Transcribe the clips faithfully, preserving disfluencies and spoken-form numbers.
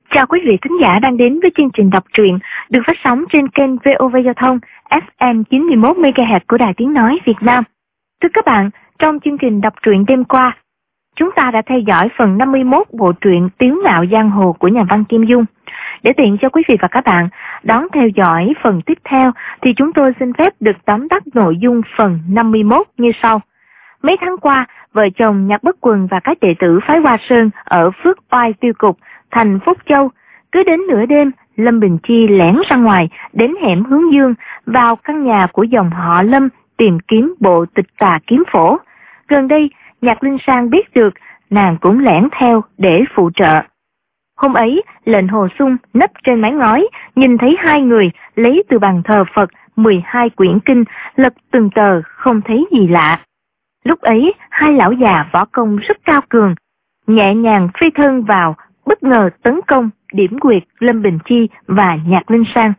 Chào quý vị thính giả đang đến với chương trình đọc truyện được phát sóng trên kênh vê o vê Giao thông ép em chín mươi mốt mê ga héc của Đài Tiếng Nói Việt Nam. Thưa các bạn, trong chương trình đọc truyện đêm qua, chúng ta đã theo dõi phần năm mươi mốt bộ truyện Tiếu Ngạo Giang Hồ của nhà văn Kim Dung. Để tiện cho quý vị và các bạn đón theo dõi phần tiếp theo thì chúng tôi xin phép được tóm tắt nội dung phần năm mươi mốt như sau. Mấy tháng qua, vợ chồng Nhạc Bất Quần và các đệ tử phái Hoa Sơn ở Phước Oai Tiêu Cục, thành Phúc Châu, cứ đến nửa đêm, Lâm Bình Chi lẻn ra ngoài đến hẻm Hướng Dương vào căn nhà của dòng họ Lâm tìm kiếm bộ Tịch Tà Kiếm Phổ. Gần đây, Nhạc Linh Sang biết được, nàng cũng lẻn theo để phụ trợ. Hôm ấy, lệnh Hồ Sung nấp trên mái ngói, nhìn thấy hai người lấy từ bàn thờ Phật mười hai quyển kinh, lật từng tờ không thấy gì lạ. Lúc ấy, hai lão già võ công rất cao cường, nhẹ nhàng phi thân vào, bất ngờ tấn công, điểm quyệt Lâm Bình Chi và Nhạc Linh Sang.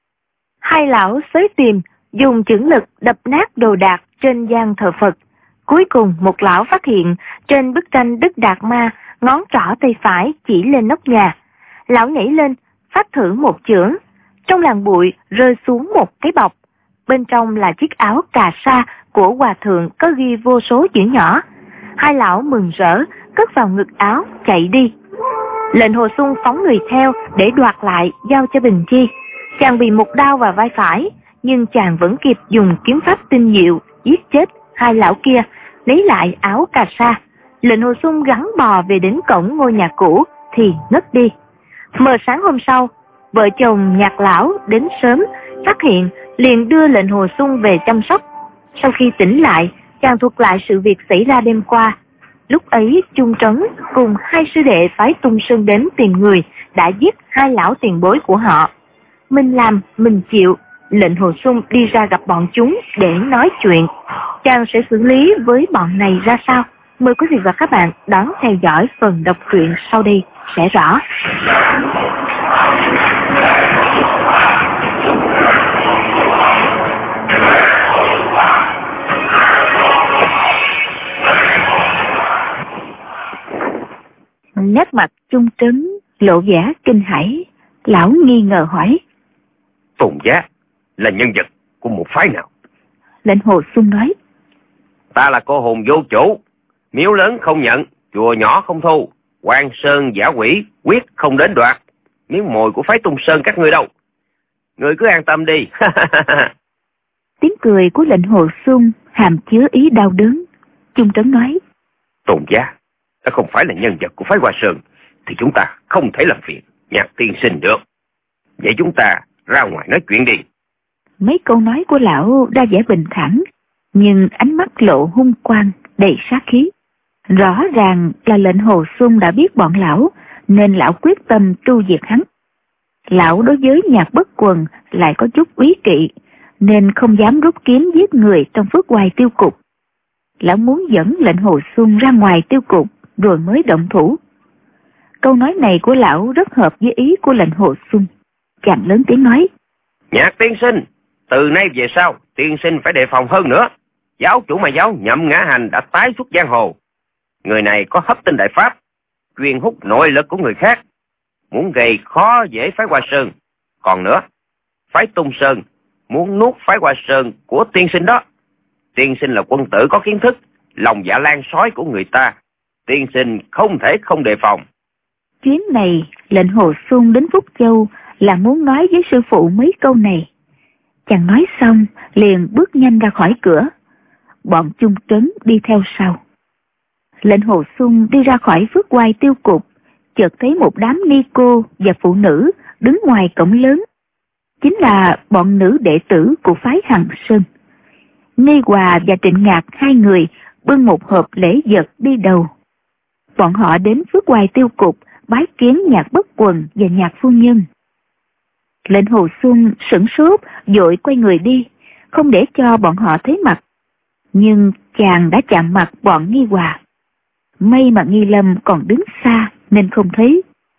Hai lão xới tìm, dùng chưởng lực đập nát đồ đạc trên gian thờ Phật. Cuối cùng một lão phát hiện trên bức tranh Đức Đạt Ma, ngón trỏ tay phải chỉ lên nóc nhà. Lão nhảy lên, phát thử một chưởng. Trong làn bụi rơi xuống một cái bọc. Bên trong là chiếc áo cà sa của hòa thượng có ghi vô số chữ nhỏ. Hai lão mừng rỡ, cất vào ngực áo, chạy đi. Lệnh Hồ Sung phóng người theo để đoạt lại giao cho Bình Chi. Chàng bị một đao vào vai phải, nhưng chàng vẫn kịp dùng kiếm pháp tinh diệu giết chết hai lão kia, lấy lại áo cà sa. Lệnh Hồ Sung gắng bò về đến cổng ngôi nhà cũ thì ngất đi. Mờ sáng hôm sau, vợ chồng Nhạc lão đến sớm, phát hiện liền đưa Lệnh Hồ Sung về chăm sóc. Sau khi tỉnh lại, chàng thuật lại sự việc xảy ra đêm qua. Lúc ấy Trung Trấn cùng hai sư đệ phái Tung Sơn đến tìm người đã giết hai lão tiền bối của họ. Mình làm, mình chịu. Lệnh Hồ Sung đi ra gặp bọn chúng để nói chuyện. Chàng sẽ xử lý với bọn này ra sao? Mời quý vị và các bạn đón theo dõi phần đọc truyện sau đây sẽ rõ. Nét mặt Trung Trấn lộ vẻ kinh hãi, lão nghi ngờ hỏi: Tùng Giá là nhân vật của một phái nào? Lệnh Hồ Sung nói: Ta là cô hồn vô chủ, miếu lớn không nhận, chùa nhỏ không thu, quan sơn giả quỷ quyết không đến đoạt. Miếng mồi của phái Tung Sơn các ngươi đâu? Ngươi cứ an tâm đi. Tiếng cười của Lệnh Hồ Sung hàm chứa ý đau đớn. Trung Trấn nói: Tùng Giá đã không phải là nhân vật của phái Hoa Sơn thì chúng ta không thể làm việc Nhạc tiên sinh được. Vậy chúng ta ra ngoài nói chuyện đi. Mấy câu nói của lão đa vẻ bình thản, nhưng ánh mắt lộ hung quang, đầy sát khí. Rõ ràng là Lệnh Hồ Sung đã biết bọn lão, nên lão quyết tâm tru diệt hắn. Lão đối với Nhạc Bất Quần lại có chút úy kỵ, nên không dám rút kiếm giết người trong Phước Oai Tiêu Cục. Lão muốn dẫn Lệnh Hồ Sung ra ngoài tiêu cục rồi mới động thủ. Câu nói này của lão rất hợp với ý của Lệnh Hồ Sung. Chàng lớn tiếng nói: Nhạc tiên sinh, từ nay về sau tiên sinh phải đề phòng hơn nữa. Giáo chủ mà giáo Nhậm Ngã Hành đã tái xuất giang hồ. Người này có hấp tinh đại pháp, chuyên hút nội lực của người khác, muốn gây khó dễ phái Hoa Sơn. Còn nữa, phái Tung Sơn muốn nuốt phái Hoa Sơn của tiên sinh đó. Tiên sinh là quân tử có kiến thức, lòng dạ lan sói của người ta, tiên sinh không thể không đề phòng. Chuyến này Lệnh Hồ Sung đến Phúc Châu là muốn nói với sư phụ mấy câu này. Chàng nói xong liền bước nhanh ra khỏi cửa. Bọn Trung Trấn đi theo sau. Lệnh Hồ Sung đi ra khỏi Phước Oai Tiêu Cục, chợt thấy một đám ni cô và phụ nữ đứng ngoài cổng lớn. Chính là bọn nữ đệ tử của phái Hằng Sơn. Ni Hòa và Trịnh Ngạc hai người bưng một hộp lễ vật đi đầu. Bọn họ đến Phước Oai Tiêu Cục bái kiến Nhạc Bất Quần và Nhạc phu nhân. Lệnh Hồ Sung sửng sốt, vội quay người đi, không để cho bọn họ thấy mặt. Nhưng chàng đã chạm mặt bọn Nghi Hòa. May mà Nghi Lâm còn đứng xa nên không thấy.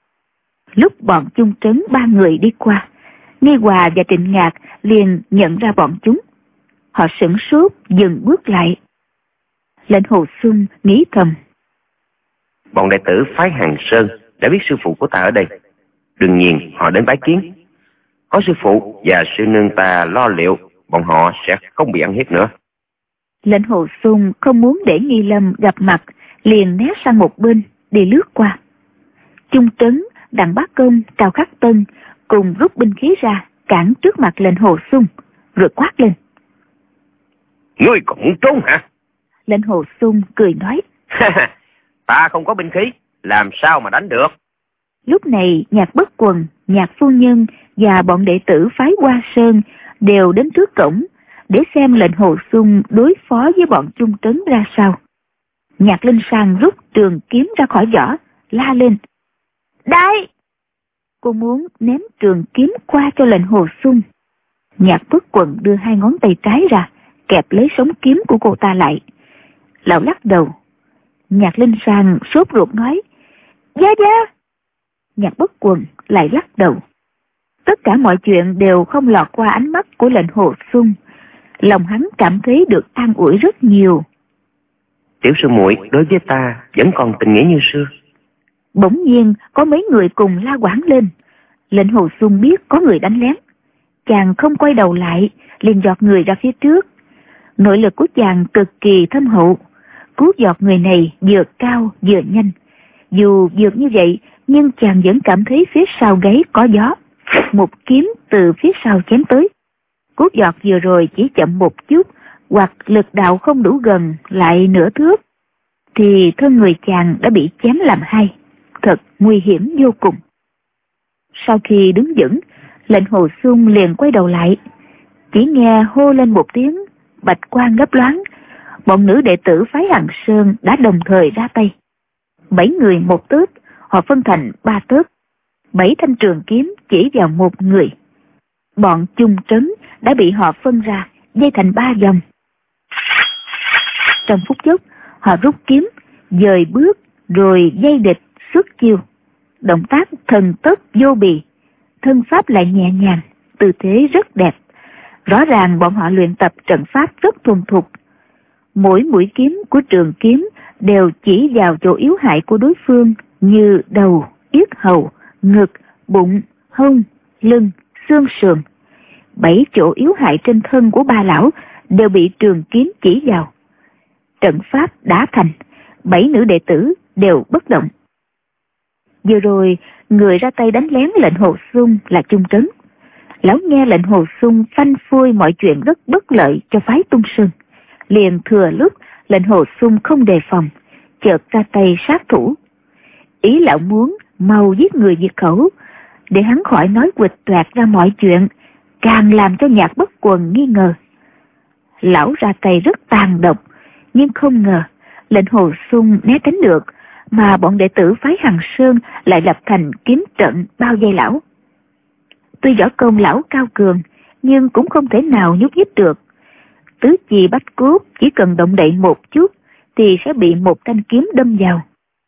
Lúc bọn Trung Trấn ba người đi qua, Nghi Hòa và Trịnh Ngạc liền nhận ra bọn chúng. Họ sửng sốt dừng bước lại. Lệnh Hồ Sung nghĩ thầm: Bọn đệ tử phái Hằng Sơn đã biết sư phụ của ta ở đây. Đương nhiên họ đến bái kiến. Có sư phụ và sư nương ta lo liệu, bọn họ sẽ không bị ăn hiếp nữa. Lệnh Hồ Xung không muốn để Nghi Lâm gặp mặt, liền né sang một bên để lướt qua. Chung Trấn, Đặng Bá Công, Cao Khắc Tân cùng rút binh khí ra cản trước mặt lệnh Hồ Xung, rồi quát lên: Ngươi còn muốn trốn hả? Lệnh Hồ Xung cười nói: Ta không có binh khí, làm sao mà đánh được? Lúc này Nhạc Bất Quần, Nhạc Phu Nhân và bọn đệ tử phái Hoa Sơn đều đến trước cổng để xem lệnh Hồ Xung đối phó với bọn Chung Trấn ra sao. Nhạc Linh Sang rút trường kiếm ra khỏi vỏ, la lên: Đại! Cô muốn ném trường kiếm qua cho lệnh Hồ Xung. Nhạc Bất Quần đưa hai ngón tay trái ra, kẹp lấy sống kiếm của cô ta lại. Lão lắc đầu. Nhạc Linh Sang sốt ruột nói: Gia Gia! Nhạc Bất Quần lại lắc đầu. Tất cả mọi chuyện đều không lọt qua ánh mắt của lệnh Hồ Xung. Lòng hắn cảm thấy được an ủi rất nhiều. Tiểu sư muội đối với ta vẫn còn tình nghĩa như xưa. Bỗng nhiên có mấy người cùng la quảng lên. Lệnh Hồ Xung biết có người đánh lén, chàng không quay đầu lại, liền giọt người ra phía trước. Nội lực của chàng cực kỳ thâm hậu, cứu giọt người này vừa cao vừa nhanh. Dù vượt như vậy, nhưng chàng vẫn cảm thấy phía sau gáy có gió. Một kiếm từ phía sau chém tới. Cú giọt vừa rồi chỉ chậm một chút, hoặc lực đạo không đủ gần lại nửa thước, thì thân người chàng đã bị chém làm hai. Thật nguy hiểm vô cùng. Sau khi đứng vững, lệnh Hồ Xung liền quay đầu lại. Chỉ nghe hô lên một tiếng, bạch quang lấp loáng. Bọn nữ đệ tử phái Hằng Sơn đã đồng thời ra tay. Bảy người một tớp, họ phân thành ba tớp. Bảy thanh trường kiếm chỉ vào một người. Bọn Chung Trấn đã bị họ phân ra, dây thành ba vòng. Trong phút chốc, họ rút kiếm, dời bước, rồi dây địch xuất chiêu. Động tác thần tốc vô bì, thân pháp lại nhẹ nhàng, tư thế rất đẹp. Rõ ràng bọn họ luyện tập trận pháp rất thuần thục. Mỗi mũi kiếm của trường kiếm đều chỉ vào chỗ yếu hại của đối phương như đầu, yết hầu, ngực, bụng, hông, lưng, xương sườn. Bảy chỗ yếu hại trên thân của ba lão đều bị trường kiếm chỉ vào. Trận pháp đã thành, bảy nữ đệ tử đều bất động. Vừa rồi, người ra tay đánh lén lệnh Hồ Xung là Chung Trấn. Lão nghe lệnh Hồ Xung phanh phui mọi chuyện rất bất lợi cho phái Tung Sơn, liền thừa lúc lệnh Hồ Xung không đề phòng, chợt ra tay sát thủ. Ý lão muốn mau giết người diệt khẩu, để hắn khỏi nói quịch toẹt ra mọi chuyện, càng làm cho Nhạc Bất Quần nghi ngờ. Lão ra tay rất tàn độc, nhưng không ngờ lệnh Hồ Xung né tránh được, mà bọn đệ tử phái Hằng Sơn lại lập thành kiếm trận bao vây lão. Tuy võ công lão cao cường, nhưng cũng không thể nào nhúc nhích được. Tứ chi bách cốt chỉ cần động đậy một chút thì sẽ bị một thanh kiếm đâm vào.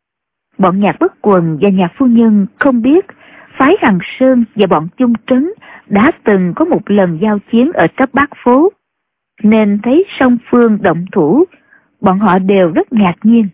Bọn Nhạc Bất Quần và Nhạc Phu Nhân không biết phái Hằng Sơn và bọn Chung Trấn đã từng có một lần giao chiến ở Trấp Bát Phố, nên thấy song phương động thủ, bọn họ đều rất ngạc nhiên.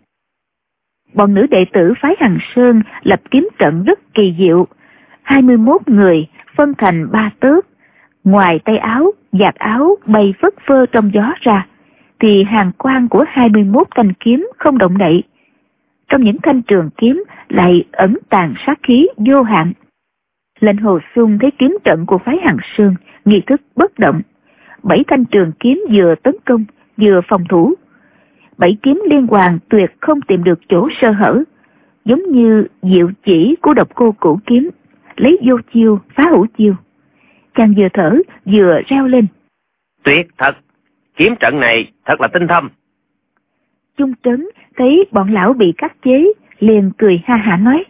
Bọn nữ đệ tử phái Hằng Sơn lập kiếm trận rất kỳ diệu, hai mươi mốt người phân thành ba tớp. Ngoài tay áo, vạt áo bay phất phơ trong gió ra, thì hàng quang của hai mươi mốt thanh kiếm không động đậy. Trong những thanh trường kiếm lại ẩn tàng sát khí vô hạn. Lệnh Hồ Xung thấy kiếm trận của phái Hằng Sơn nghi thức bất động. Bảy thanh trường kiếm vừa tấn công, vừa phòng thủ. Bảy kiếm liên hoàn tuyệt không tìm được chỗ sơ hở, giống như diệu chỉ của độc cô cửu kiếm, lấy vô chiêu phá hữu chiêu. Chàng vừa thở vừa reo lên: Tuyệt thật, kiếm trận này thật là tinh thâm. Chung Trấn thấy bọn lão bị cắt chế, liền cười ha hả nói: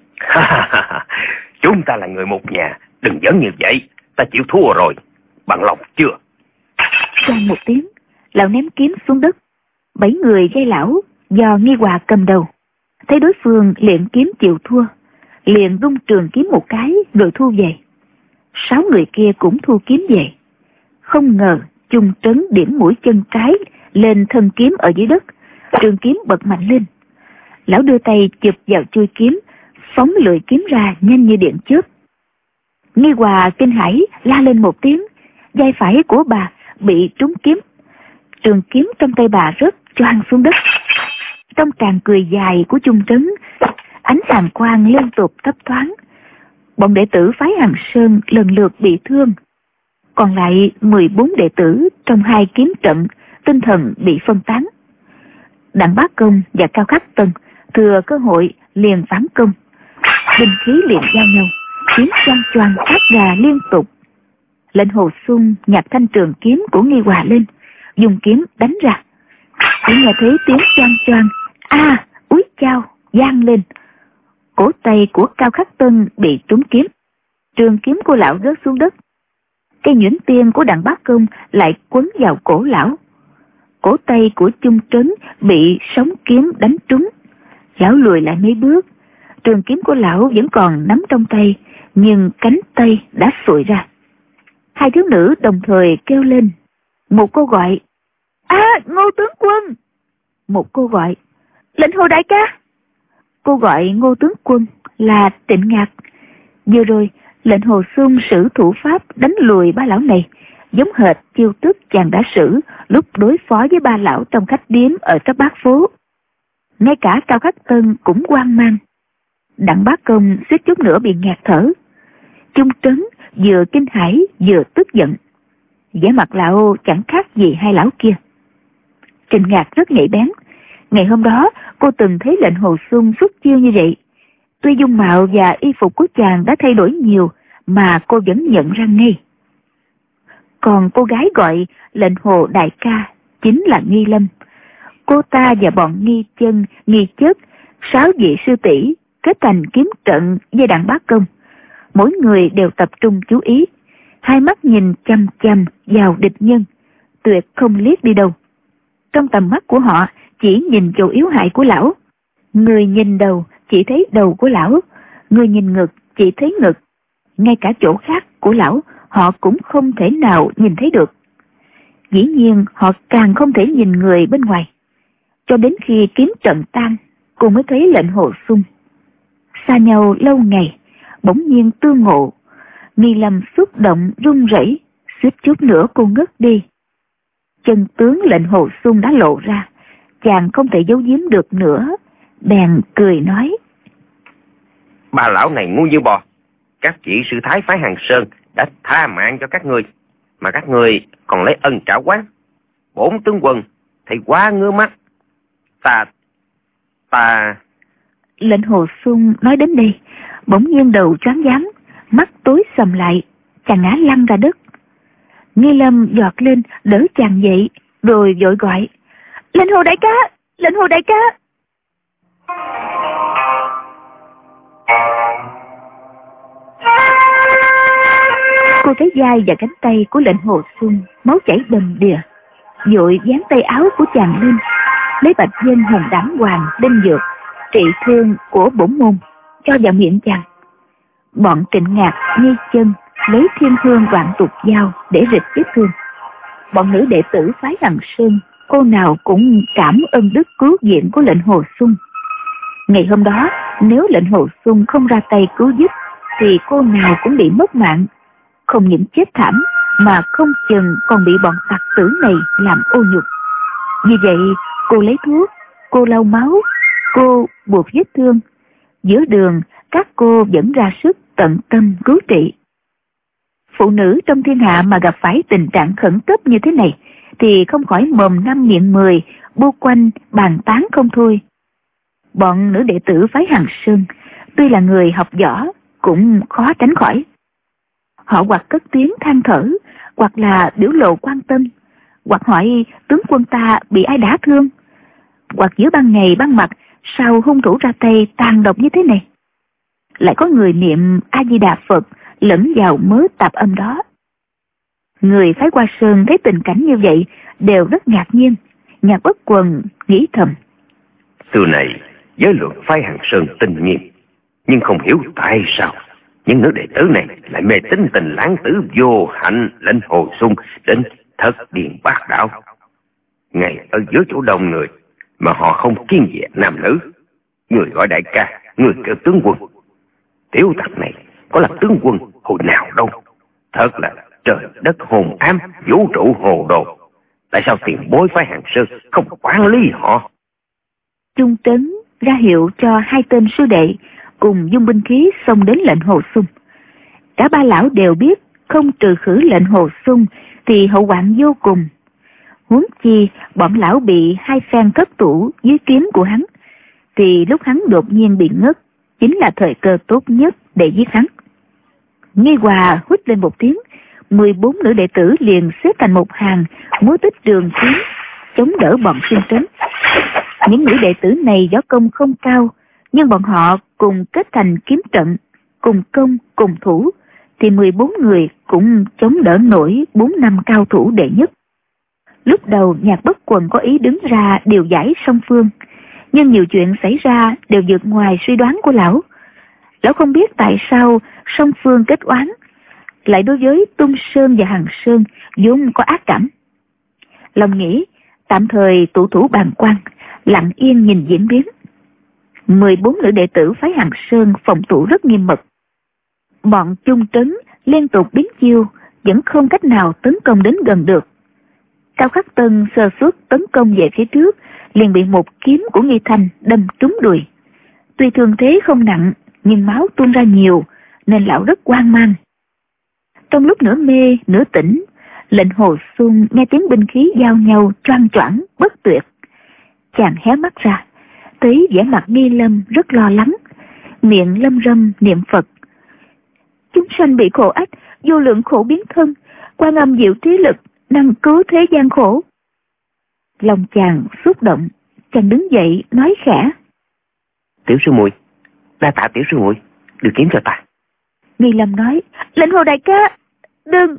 Chúng ta là người một nhà, đừng giỡn như vậy, ta chịu thua rồi, bằng lòng chưa? Trong một tiếng, lão ném kiếm xuống đất. Bảy người dây lão do Nghi Hòa cầm đầu, thấy đối phương luyện kiếm chịu thua, liền rung trường kiếm một cái rồi thu về. Sáu người kia cũng thu kiếm về. Không ngờ Chung Trấn điểm mũi chân trái lên thân kiếm ở dưới đất, trường kiếm bật mạnh lên. Lão đưa tay chụp vào chuôi kiếm, phóng lưỡi kiếm ra nhanh như điện chớp. Nghi Hòa kinh hãi la lên một tiếng, vai phải của bà bị trúng kiếm. Trường kiếm trong tay bà rớt choàng xuống đất. Trong tràng cười dài của Chung Trấn, ánh hàn quang liên tục thấp thoáng. Bọn đệ tử phái Hằng Sơn lần lượt bị thương. Còn lại mười bốn đệ tử trong hai kiếm trận, tinh thần bị phân tán. Đặng Bá Công và Cao Khắc Tân thừa cơ hội liền phản công. Binh khí liền giao nhau, kiếm choang choang phát ra liên tục. Lệnh Hồ Xuân nhặt thanh trường kiếm của Nghi Hòa lên, dùng kiếm đánh ra. Chỉ nghe thấy tiếng choang choang, a úi chao vang lên. Cổ tay của Cao Khắc Tân bị trúng kiếm, trường kiếm của lão rớt xuống đất. Cây nhuyễn tiên của Đặng Bá Công lại quấn vào cổ lão. Cổ tay của Chung Trấn bị sóng kiếm đánh trúng. Lão lùi lại mấy bước, trường kiếm của lão vẫn còn nắm trong tay, nhưng cánh tay đã xuội ra. Hai thiếu nữ đồng thời kêu lên. Một cô gọi, a à, Ngô tướng quân. Một cô gọi, Lệnh Hồ đại ca. Cô gọi Ngô tướng quân là Trịnh Ngạc. Vừa rồi Lệnh Hồ Xuân sử thủ pháp đánh lùi ba lão này, giống hệt chiêu thức chàng đã sử lúc đối phó với ba lão trong khách điếm ở Tráp Bát phố. Ngay cả Cao Khắc Tân cũng hoang mang. Đặng Bá Công suýt chút nữa bị ngạt thở. Chung Trấn vừa kinh hãi vừa tức giận. vẻ mặt lão chẳng khác gì hai lão kia. Trịnh Ngạc rất nhạy bén. Ngày hôm đó cô từng thấy Lệnh Hồ Xuân xuất chiêu như vậy. Tuy dung mạo và y phục của chàng đã thay đổi nhiều mà cô vẫn nhận ra ngay. Còn cô gái gọi Lệnh Hồ đại ca chính là Nghi Lâm. Cô ta và bọn Nghi Chân, Nghi Chất, sáu vị sư tỷ kết thành kiếm trận với Đặng Bá Công. Mỗi người đều tập trung chú ý, hai mắt nhìn chăm chăm vào địch nhân, tuyệt không liếc đi đâu. Trong tầm mắt của họ chỉ nhìn chỗ yếu hại của lão. Người nhìn đầu chỉ thấy đầu của lão, người nhìn ngực chỉ thấy ngực. Ngay cả chỗ khác của lão họ cũng không thể nào nhìn thấy được. Dĩ nhiên họ càng không thể nhìn người bên ngoài. Cho đến khi kiếm trận tan, cô mới thấy Lệnh Hồ Xuân. Xa nhau lâu ngày, bỗng nhiên tương ngộ. Nghi Lâm xúc động run rẩy, suýt chút nữa cô ngất đi. Chân tướng Lệnh Hồ Xuân đã lộ ra, chàng không thể giấu giếm được nữa, bèn cười nói: Bà lão này ngu như bò. Các vị sư thái phái Hàng Sơn đã tha mạng cho các người, mà các người còn lấy ân trả oán. Bổn tướng quân thì quá ngứa mắt. Ta, ta... Lệnh Hồ Xuân nói đến đây, bỗng nhiên đầu choáng váng, mắt tối sầm lại, chàng ngã lăn ra đất. Nghi Lâm giọt lên đỡ chàng dậy, rồi vội gọi: Lệnh Hồ đại ca, Lệnh Hồ đại ca. Cô thấy vai và cánh tay của Lệnh Hồ Xuân máu chảy đầm đìa, vội dán tay áo của chàng lên, lấy bạch viên hồng đảng hoàng đinh dược trị thương của bổn môn cho vào miệng chàng. Bọn Trịnh Ngạc, Nghi Chân lấy thiên hương đoạn tục dao để rịch vết thương. Bọn nữ đệ tử phái Hằng Sơn cô nào cũng cảm ơn đức cứu viện của Lệnh Hồ Xuân. Ngày hôm đó nếu Lệnh Hồ Xuân không ra tay cứu giúp thì cô nào cũng bị mất mạng, không những chết thảm mà không chừng còn bị bọn tặc tử này làm ô nhục. Vì vậy cô lấy thuốc, cô lau máu, cô buộc vết thương. Giữa đường các cô vẫn ra sức tận tâm cứu trị. Phụ nữ trong thiên hạ mà gặp phải tình trạng khẩn cấp như thế này thì không khỏi mồm năm miệng mười, bu quanh bàn tán không thôi. Bọn nữ đệ tử phái Hằng Sơn tuy là người học võ cũng khó tránh khỏi. Họ hoặc cất tiếng than thở, hoặc là biểu lộ quan tâm, hoặc hỏi tướng quân ta bị ai đả thương, hoặc giữa ban ngày ban mặt sao hung thủ ra tay tàn độc như thế này. Lại có người niệm A Di Đà Phật lẫn vào mớ tạp âm đó. Người phái Hoa Sơn thấy tình cảnh như vậy đều rất ngạc nhiên. Nhạc Bất Quần nghĩ thầm: Từ này giới luật phái Hàng Sơn tinh nghiêm, nhưng không hiểu tại sao những nữ đệ tử này lại mê tín tình lãng tử vô hạnh Lệnh Hồ Xuân đến thất điền bát đảo. Ngay ở giữa chỗ đông người mà họ không kiêng dè nam nữ. Người gọi đại ca, người kêu tướng quân. Tiểu tặc này có là tướng quân hồi nào đâu. Thật là trời đất hồn ám, vũ trụ hồ đồ. Tại sao tiền bối phái Hàng Sơn không quản lý họ? Trung Trấn ra hiệu cho hai tên sư đệ cùng dung binh khí xông đến lệnh Hồ Xung. Cả ba lão đều biết không trừ khử lệnh Hồ Xung thì hậu hoạn vô cùng. Huống chi bọn lão bị hai phen cất tủ dưới kiếm của hắn, thì lúc hắn đột nhiên bị ngất chính là thời cơ tốt nhất để giết hắn. Nghi Hòa huýt lên một tiếng, mười bốn nữ đệ tử liền xếp thành một hàng, múa tích trường kiếm chống đỡ bọn Trung Trấn. Những nữ đệ tử này võ công không cao, nhưng bọn họ cùng kết thành kiếm trận, cùng công cùng thủ, thì mười bốn người cũng chống đỡ nổi bốn năm cao thủ đệ nhất. Lúc đầu Nhạc Bất Quần có ý đứng ra điều giải song phương, nhưng nhiều chuyện xảy ra đều vượt ngoài suy đoán của lão. Lão không biết tại sao song phương kết oán, lại đối với Tung Sơn và Hằng Sơn vốn có ác cảm. Lòng nghĩ tạm thời tụ thủ bàn quan, lặng yên nhìn diễn biến. mười bốn nữ đệ tử phái Hằng Sơn phòng thủ rất nghiêm mật. Bọn Trung Trấn liên tục biến chiêu, vẫn không cách nào tấn công đến gần được. Cao Khắc Tân sơ suất tấn công về phía trước, liền bị một kiếm của Nghi Thanh đâm trúng đùi. Tuy thương thế không nặng, nhưng máu tuôn ra nhiều, nên lão rất hoang mang. Trong lúc nửa mê nửa tỉnh, lệnh Hồ Xung nghe tiếng binh khí giao nhau choang choảng bất tuyệt. Chàng hé mắt ra, thấy vẻ mặt Nghi Lâm rất lo lắng, miệng lâm râm niệm Phật. Chúng sanh bị khổ ách, vô lượng khổ biến thân, Quan Âm diệu trí lực, năng cứu thế gian khổ. Lòng chàng xúc động, chàng đứng dậy nói khẽ: Tiểu sư muội, đa tạ tiểu sư muội, đưa kiếm cho ta. Nghi Lâm nói: Lệnh Hồ đại ca, đừng.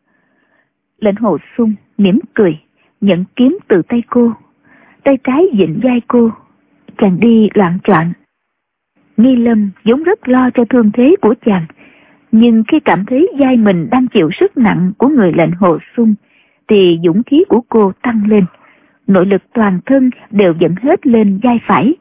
Lệnh Hồ Xung mỉm cười, nhận kiếm từ tay cô, tay trái vịn vai cô, chàng đi loạng choạng. Nghi Lâm vốn rất lo cho thương thế của chàng, nhưng khi cảm thấy vai mình đang chịu sức nặng của người lệnh Hồ Xung, thì dũng khí của cô tăng lên, nội lực toàn thân đều dẫn hết lên vai phải.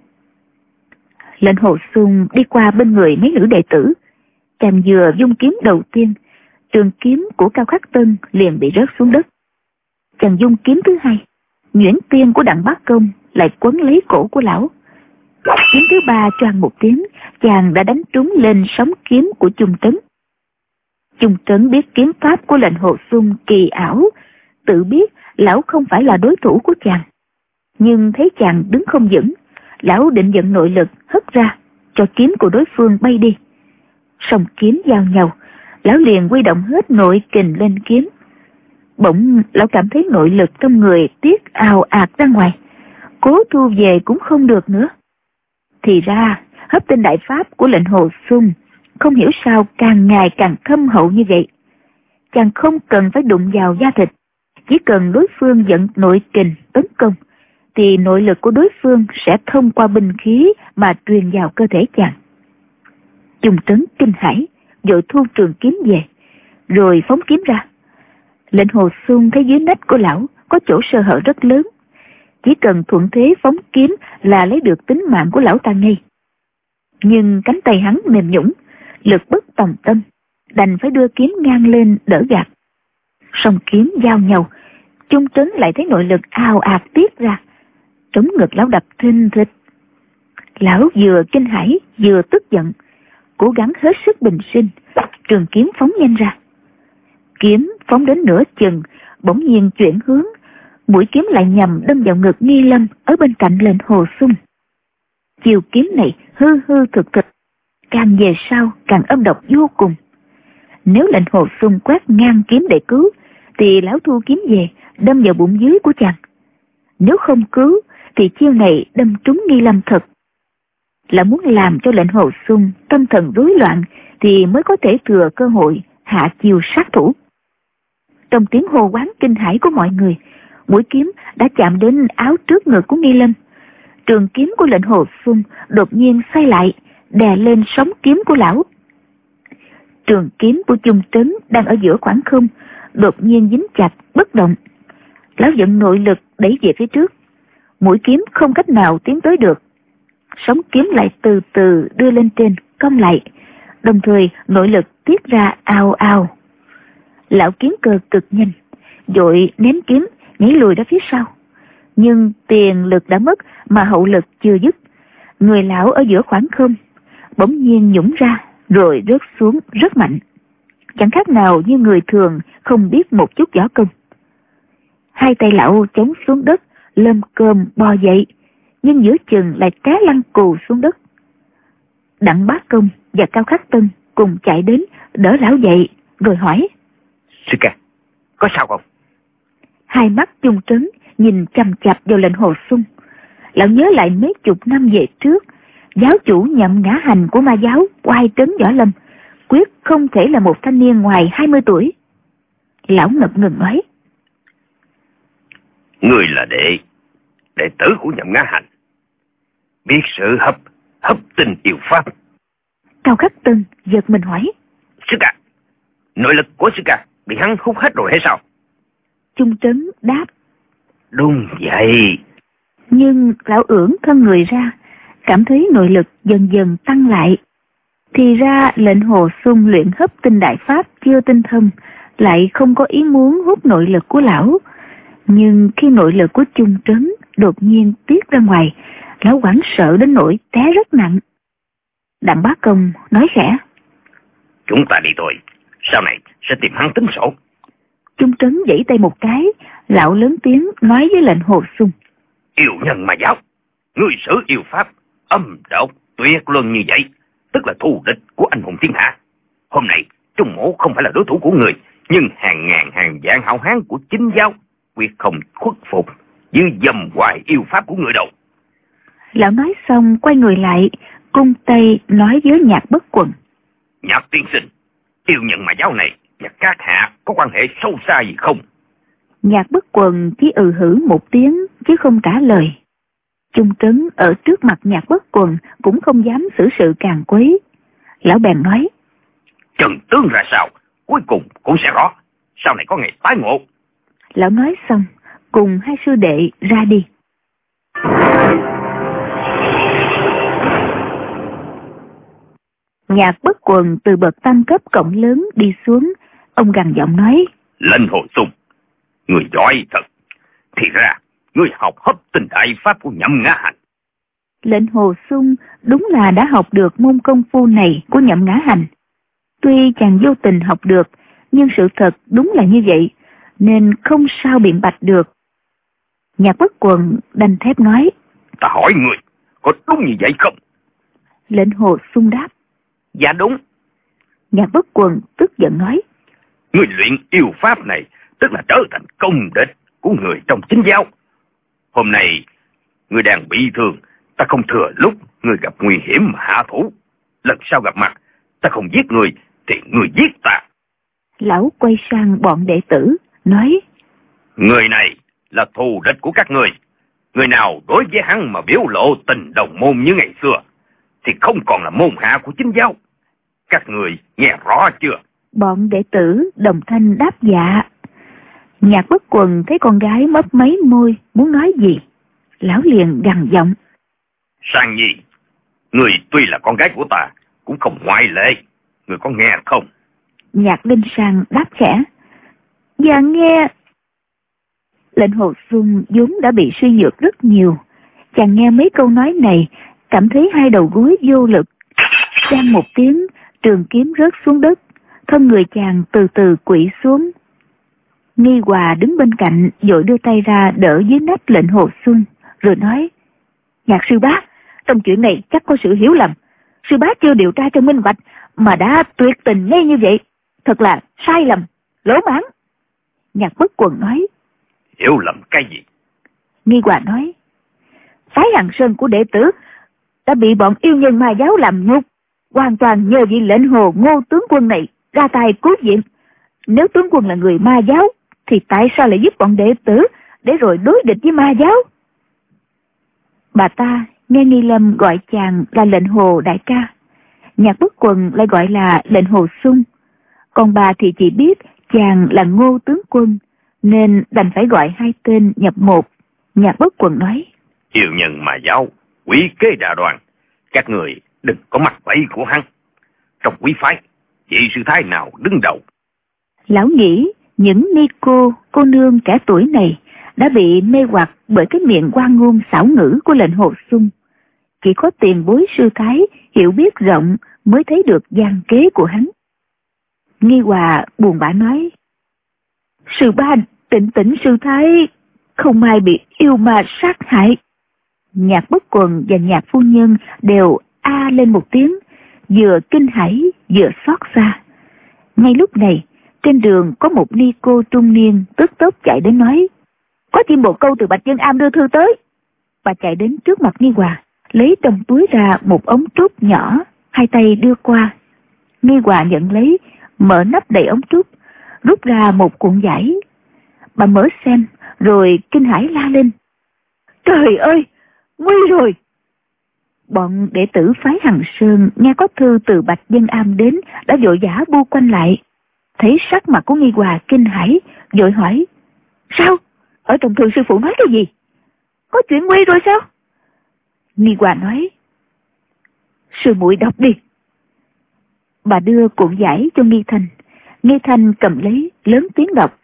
Lệnh Hồ Xung đi qua bên người mấy nữ đệ tử, chàng vừa dung kiếm đầu tiên, trường kiếm của Cao Khắc Tân liền bị rớt xuống đất. Chàng dung kiếm thứ hai, nhuyễn tiên của Đặng Bá Công lại quấn lấy cổ của lão. Kiếm thứ ba choang một tiếng, chàng đã đánh trúng lên sóng kiếm của Trung Trấn. Trung Trấn biết kiếm pháp của lệnh Hồ Xung kỳ ảo, tự biết lão không phải là đối thủ của chàng, nhưng thấy chàng đứng không vững, lão định vận nội lực hất ra cho kiếm của đối phương bay đi. Song kiếm giao nhau, lão liền huy động hết nội kình lên kiếm. Bỗng lão cảm thấy nội lực trong người tiết ào ạt ra ngoài, cố thu về cũng không được nữa. Thì ra hấp tinh đại pháp của lệnh Hồ Xung không hiểu sao càng ngày càng thâm hậu như vậy. Chàng không cần phải đụng vào da thịt, chỉ cần đối phương vận nội kình tấn công, thì nội lực của đối phương sẽ thông qua binh khí mà truyền vào cơ thể chàng. Trung Trấn kinh hãi, vội thu trường kiếm về, rồi phóng kiếm ra. Lệnh Hồ Xung thấy dưới nách của lão có chỗ sơ hở rất lớn, chỉ cần thuận thế phóng kiếm là lấy được tính mạng của lão ta ngay. Nhưng cánh tay hắn mềm nhũn, lực bất tòng tâm, đành phải đưa kiếm ngang lên đỡ gạt. Song kiếm giao nhau, Trung Trấn lại thấy nội lực ào ạt tiết ra, trống ngực lão đập thình thịch. Lão vừa kinh hãi vừa tức giận, cố gắng hết sức bình sinh, trường kiếm phóng nhanh ra. Kiếm phóng đến nửa chừng, bỗng nhiên chuyển hướng, mũi kiếm lại nhằm đâm vào ngực Nghi Lâm ở bên cạnh lệnh Hồ Xung. Chiều kiếm này hư hư thực thực, càng về sau càng âm độc vô cùng. Nếu lệnh Hồ Xung quét ngang kiếm để cứu, thì lão thu kiếm về đâm vào bụng dưới của chàng. Nếu không cứu thì chiêu này đâm trúng Nghi Lâm thật. Lão muốn làm cho lệnh Hồ Xung tâm thần rối loạn thì mới có thể thừa cơ hội hạ chiêu sát thủ. Trong tiếng hô quán kinh hãi của mọi người, mũi kiếm đã chạm đến áo trước ngực của Nghi Lâm. Trường kiếm của lệnh Hồ Xung đột nhiên xoay lại, đè lên sóng kiếm của lão. Trường kiếm của Trung Trấn đang ở giữa khoảng không, đột nhiên dính chặt bất động. Lão vận nội lực đẩy về phía trước, mũi kiếm không cách nào tiến tới được. Sóng kiếm lại từ từ đưa lên trên, cong lại, đồng thời nội lực tiết ra ao ao. Lão kiếm cơ cực nhanh, vội ném kiếm nhảy lùi ra phía sau. Nhưng tiền lực đã mất mà hậu lực chưa dứt. Người lão ở giữa khoảng không bỗng nhiên nhũng ra rồi rớt xuống rất mạnh, chẳng khác nào như người thường không biết một chút võ công. Hai tay lão chống xuống đất, lơm cơm bò dậy, nhưng giữa chừng lại té lăn cù xuống đất. Đặng Bá Công và Cao Khắc Tân cùng chạy đến đỡ lão dậy rồi hỏi: Sư ca, có sao không? Hai mắt Chung Trấn nhìn chằm chằm vào lệnh Hồ Xuân. Lão nhớ lại mấy chục năm về trước, giáo chủ Nhậm Ngã Hành của ma giáo oai trấn võ lâm, quyết không thể là một thanh niên ngoài hai mươi tuổi. Lão ngập ngừng nói: Người là đệ đệ tử của Nhậm Ngã Hành, biết sự hấp hấp tinh yêu pháp. Cao Khắc Tân giật mình hỏi: Sư ca, nội lực của sư ca bị hắn hút hết rồi hay sao? Chung Trấn đáp: Đúng vậy. Nhưng lão ưỡn thân người ra, cảm thấy nội lực dần dần tăng lại. Thì ra lệnh Hồ Xuân luyện hấp tinh đại pháp chưa tinh thông, lại không có ý muốn hút nội lực của lão. Nhưng khi nội lực của Chung Trấn đột nhiên tiết ra ngoài, lão hoảng sợ đến nỗi té rất nặng. Đặng Bá Công nói khẽ: Chúng ta đi thôi, sau này sẽ tìm hắn tính sổ. Chung Trấn giãy tay một cái, lão lớn tiếng nói với lệnh Hồ Xuân: Yêu nhân mà giáo, ngươi sử yêu pháp âm độc tuyệt luân như vậy, tức là thù địch của anh hùng thiên hạ. Hôm nay Trung Mỗ không phải là đối thủ của người, nhưng hàng ngàn hàng vạn hảo hán của chính giáo quyết không khuất phục dưới dầm hoài yêu pháp của người đâu. Lão nói xong quay người lại, cung tay nói với Nhạc Bất Quần: Nhạc tiên sinh, yêu nhân mà giáo này và các hạ có quan hệ sâu xa gì không? Nhạc Bất Quần chỉ ừ hử một tiếng chứ không trả lời. Chung Trấn ở trước mặt Nhạc Bất Quần cũng không dám xử sự càng quấy. Lão bèn nói: Trần tướng ra sao, cuối cùng cũng sẽ rõ, sau này có ngày tái ngộ. Lão nói xong cùng hai sư đệ ra đi. Nhạc Bất Quần từ bậc tam cấp cộng lớn đi xuống, ông gằn giọng nói: Lệnh Hồ Xuân, người giỏi thật. Thì ra người học hấp tinh đại pháp của Nhậm Ngã Hành. Lệnh Hồ Xuân đúng là đã học được môn công phu này của Nhậm Ngã Hành. Tuy chàng vô tình học được, nhưng sự thật đúng là như vậy, nên không sao biện bạch được. Nhạc Bất Quần đanh thép nói: Ta hỏi người, có đúng như vậy không? Lệnh Hồ Xuân đáp: Dạ đúng. Nhạc Bất Quần tức giận nói: Người luyện yêu pháp này tức là trở thành công địch của người trong chính giáo. Hôm nay người đang bị thương, ta không thừa lúc người gặp nguy hiểm mà hạ thủ. Lần sau gặp mặt, ta không giết người thì người giết ta. Lão quay sang bọn đệ tử nói: Người này là thù địch của các người. Người nào đối với hắn mà biểu lộ tình đồng môn như ngày xưa thì không còn là môn hạ của chính giáo. Các người nghe rõ chưa? Bọn đệ tử đồng thanh đáp dạ. Nhạc Bất Quần thấy con gái mấp máy môi muốn nói gì, lão liền gằn giọng: Sang Nhi, người tuy là con gái của ta cũng không ngoại lệ, người có nghe không? Nhạc Linh Sang đáp khẽ: Dạ nghe. Lệnh Hồ Xuân vốn đã bị suy nhược rất nhiều, chàng nghe mấy câu nói này cảm thấy hai đầu gối vô lực. Đang một tiếng, trường kiếm rớt xuống đất, thân người chàng từ từ quỵ xuống. Nghi Hòa đứng bên cạnh vội đưa tay ra đỡ dưới nách Lệnh Hồ Xuân, rồi nói: Nhạc sư bá, trong chuyện này chắc có sự hiểu lầm. Sư bá chưa điều tra cho minh bạch mà đã tuyệt tình ngay như vậy, thật là sai lầm, lỗ mãng. Nhạc Bất Quần nói: Hiểu lầm cái gì? Nghi Hòa nói: Phái Hằng Sơn của đệ tử đã bị bọn yêu nhân ma giáo làm nhục, hoàn toàn nhờ vị Lệnh Hồ Ngô tướng quân này ra tay cứu viện. Nếu tướng quân là người ma giáo thì tại sao lại giúp bọn đệ tử để rồi đối địch với ma giáo? Bà ta nghe Nghi Lâm gọi chàng là Lệnh Hồ đại ca, Nhạc Bất Quần lại gọi là Lệnh Hồ Xuân, còn bà thì chỉ biết chàng là Ngô tướng quân, nên đành phải gọi hai tên nhập một. Nhạc Bất Quần nói: Yêu nhân mà giáo, quỷ kế đa đoàn, các người đừng có mặt bẫy của hắn. trong quý phái, vị sư thái nào đứng đầu? Lão nghĩ những ni cô, cô nương trẻ tuổi này đã bị mê hoặc bởi cái miệng hoa ngôn xảo ngữ của lệnh Hồ Xung. Chỉ có tiền bối sư thái hiểu biết rộng mới thấy được gian kế của hắn. Nghi Hòa buồn bã nói: Sư ba, tỉnh tỉnh sư thái, không ai bị yêu ma sát hại. Nhạc Bất Quần và Nhạc phu nhân đều a lên một tiếng, vừa kinh hãi vừa xót xa. Ngay lúc này, trên đường có một ni cô trung niên tức tốc chạy đến nói: Có chim bồ câu từ Bạch Dân Am đưa thư tới. Bà chạy đến trước mặt Nghi Hòa, lấy trong túi ra một ống trúc nhỏ, hai tay đưa qua. Nghi Hòa nhận lấy, mở nắp đầy ống trúc, rút ra một cuộn vải. Bà mở xem, rồi kinh hãi la lên: Trời ơi, nguy rồi! Bọn đệ tử phái Hằng Sơn nghe có thư từ Bạch Dân Am đến đã vội vã bu quanh lại. Thấy sắc mặt của Nghi Hòa kinh hãi, vội hỏi: Sao? Ở trong thư sư phụ nói cái gì? Có chuyện nguy rồi sao? Nghi Hòa nói: Sư muội đọc đi. Bà đưa cuộn vải cho Nghi Thanh. Nghi Thanh cầm lấy, lớn tiếng đọc: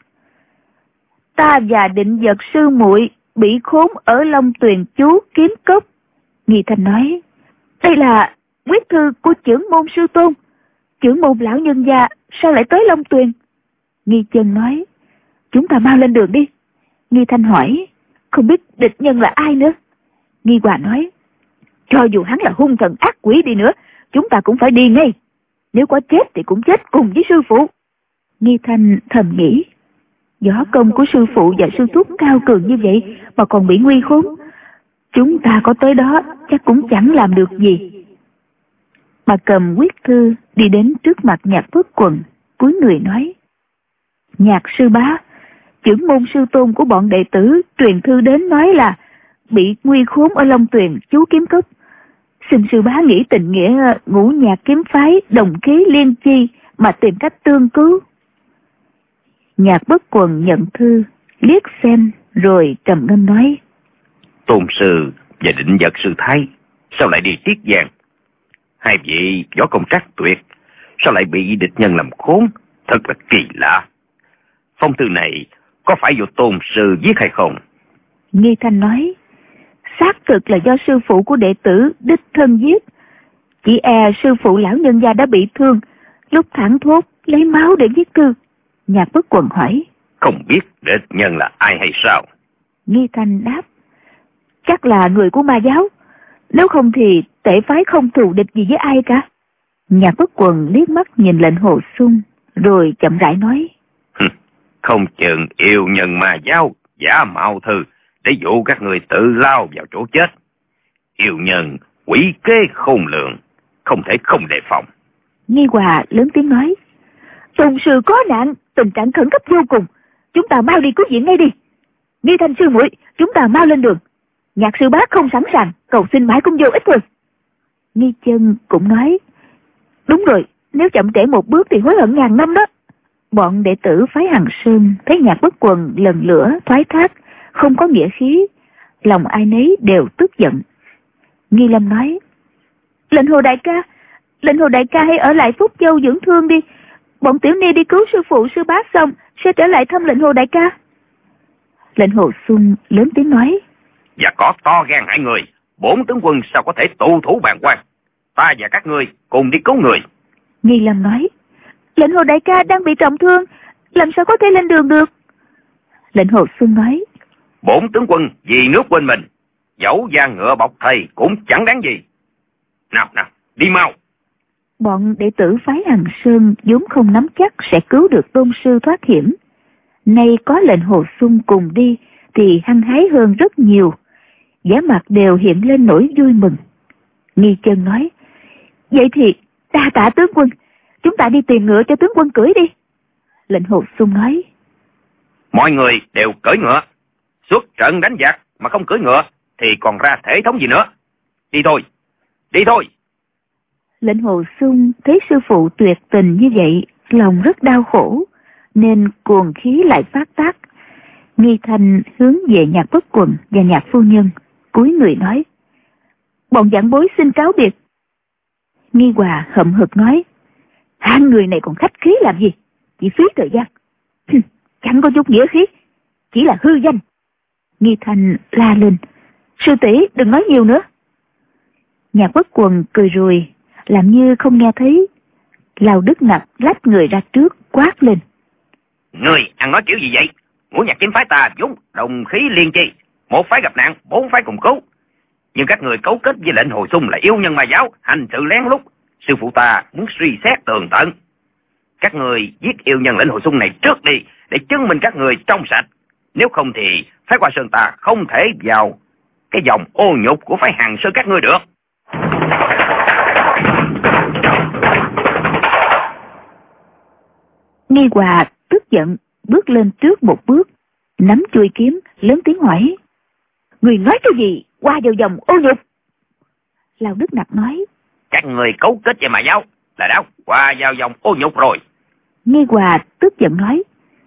Ta và Định Vật sư muội bị khốn ở Long Tuyền chú kiếm cốc. Nghi Thanh nói: Đây là quyết thư của trưởng môn sư tôn. Trưởng môn lão nhân gia sao lại tới Long Tuyền? Nghi Chân nói: Chúng ta mau lên đường đi. Nghi Thanh hỏi: Không biết địch nhân là ai nữa? Nghi Hòa nói: Cho dù hắn là hung thần ác quỷ đi nữa, chúng ta cũng phải đi ngay. Nếu có chết thì cũng chết cùng với sư phụ. Nghi Thanh thầm nghĩ: Võ công của sư phụ và sư thúc cao cường như vậy mà còn bị nguy khốn, chúng ta có tới đó chắc cũng chẳng làm được gì. Bà cầm quyết thư đi đến trước mặt Nhạc Bất Quần, cúi người nói: Nhạc sư bá, trưởng môn sư tôn của bọn đệ tử truyền thư đến nói là bị nguy khốn ở Long Tuyền chú kiếm cốc. Xin sư bá nghĩ tình nghĩa Ngũ Nhạc kiếm phái đồng khí liên chi mà tìm cách tương cứu. Nhạc Bất Quần nhận thư, liếc xem rồi trầm ngâm nói: Tôn sư và Định Vật sư thái sao lại đi Tiết Giang? Hai vị võ công trắc tuyệt, sao lại bị địch nhân làm khốn? Thật là kỳ lạ. Phong thư này có phải do Tôn sư viết hay không? Nghi Thanh nói: Xác thực là do sư phụ của đệ tử đích thân viết. Chỉ e sư phụ lão nhân gia đã bị thương, lúc thẳng thốt lấy máu để viết thư. Nhạc Bất Quần hỏi: Không biết địch nhân là ai hay sao? Nghi Thanh đáp: Chắc là người của ma giáo, nếu không thì tể phái không thù địch gì với ai cả. Nhạc Bất Quần liếc mắt nhìn lệnh Hồ Xung, rồi chậm rãi nói: Không chừng yêu nhân ma giáo giả mạo thư để dụ các người tự lao vào chỗ chết. Yêu nhân quỷ kế khôn lường, không thể không đề phòng. Nghi Hòa lớn tiếng nói: Tôn sư có nạn, tình trạng khẩn cấp vô cùng, chúng ta mau đi cứu viện ngay đi. Nghi Thanh sư muội, chúng ta mau lên đường. Nhạc sư bá không sẵn sàng, cầu xin mãi cũng vô ích thôi. Nghi Chân cũng nói: Đúng rồi, nếu chậm trễ một bước thì hối hận ngàn năm đó. Bọn đệ tử phái Hằng Sơn thấy Nhạc Bất Quần lần lửa thoái thác, không có nghĩa khí, lòng ai nấy đều tức giận. Nghi Lâm nói: Lệnh Hồ đại ca, lệnh Hồ đại ca hãy ở lại Phúc Châu dưỡng thương đi. Bọn tiểu ni đi cứu sư phụ sư bá xong sẽ trở lại thăm lệnh Hồ đại ca. Lệnh Hồ Xung lớn tiếng nói: Và có to gan hại người, bốn tướng quân sao có thể tụ thủ bàn quan? Ta và các ngươi cùng đi cứu người. Nghi Lâm nói: Lệnh Hồ đại ca đang bị trọng thương, làm sao có thể lên đường được? Lệnh Hồ Xung nói: Bốn tướng quân vì nước quên mình, dẫu da ngựa bọc thầy cũng chẳng đáng gì. Nào nào, đi mau. Bọn đệ tử phái Hằng Sơn vốn không nắm chắc sẽ cứu được tôn sư thoát hiểm, nay có lệnh Hồ Xung cùng đi thì hăng hái hơn rất nhiều, vẻ mặt đều hiện lên nỗi vui mừng. Nghi Chân nói: Vậy thì đa tạ tướng quân, chúng ta đi tìm ngựa cho tướng quân cưỡi đi. Lệnh Hồ Xung nói: Mọi người đều cưỡi ngựa, xuất trận đánh giặc mà không cưỡi ngựa thì còn ra thể thống gì nữa. Đi thôi, đi thôi. Lệnh Hồ Xung thấy sư phụ tuyệt tình như vậy, lòng rất đau khổ, nên cuồng khí lại phát tác. Nghi Thanh hướng về Nhạc Bất Quần và Nhạc phu nhân, cúi người nói: Bọn giảng bối xin cáo biệt. Nghi Hòa hậm hực nói: Hạng người này còn khách khí làm gì? Chỉ phí thời gian. Chẳng có chút nghĩa khí, chỉ là hư danh. Nghi Thành la lên: Sư tỷ đừng nói nhiều nữa. Nhạc Bất Quần cười rồi, làm như không nghe thấy. Lào Đức Nặc lách người ra trước, quát lên: Người ăn nói kiểu gì vậy? Ngũ Nhạc Kiếm phái ta vốn đồng khí liên chi, một phái gặp nạn, bốn phái cùng cứu. Nhưng các người cấu kết với lệnh Hồ Xung là yêu nhân ma giáo, hành sự lén lút. Sư phụ ta muốn suy xét tường tận. Các người giết yêu nhân lệnh Hồ Xung này trước đi, để chứng minh các người trong sạch. Nếu không thì phái Hoa Sơn ta không thể vào cái dòng ô nhục của phái Hằng Sơn các ngươi được. Nghi Hòa tức giận bước lên trước một bước, nắm chuôi kiếm lớn tiếng hỏi: Người nói cái gì qua vào dòng ô nhục? Lào Đức Nặc nói: Các người cấu kết với ma giáo là đã qua vào dòng ô nhục rồi. Nghi Hòa tức giận nói: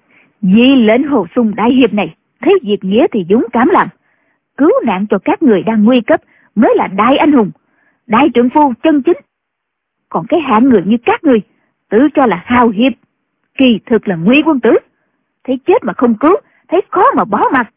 Vì lệnh Hồ Xung đại hiệp này thấy việc nghĩa thì dũng cảm làm, cứu nạn cho các người đang nguy cấp mới là đại anh hùng, đại trượng phu chân chính. Còn cái hạng người như các người tự cho là hào hiệp, kỳ thực là ngụy quân tử, thấy chết mà không cứu, thấy khó mà bó mặt.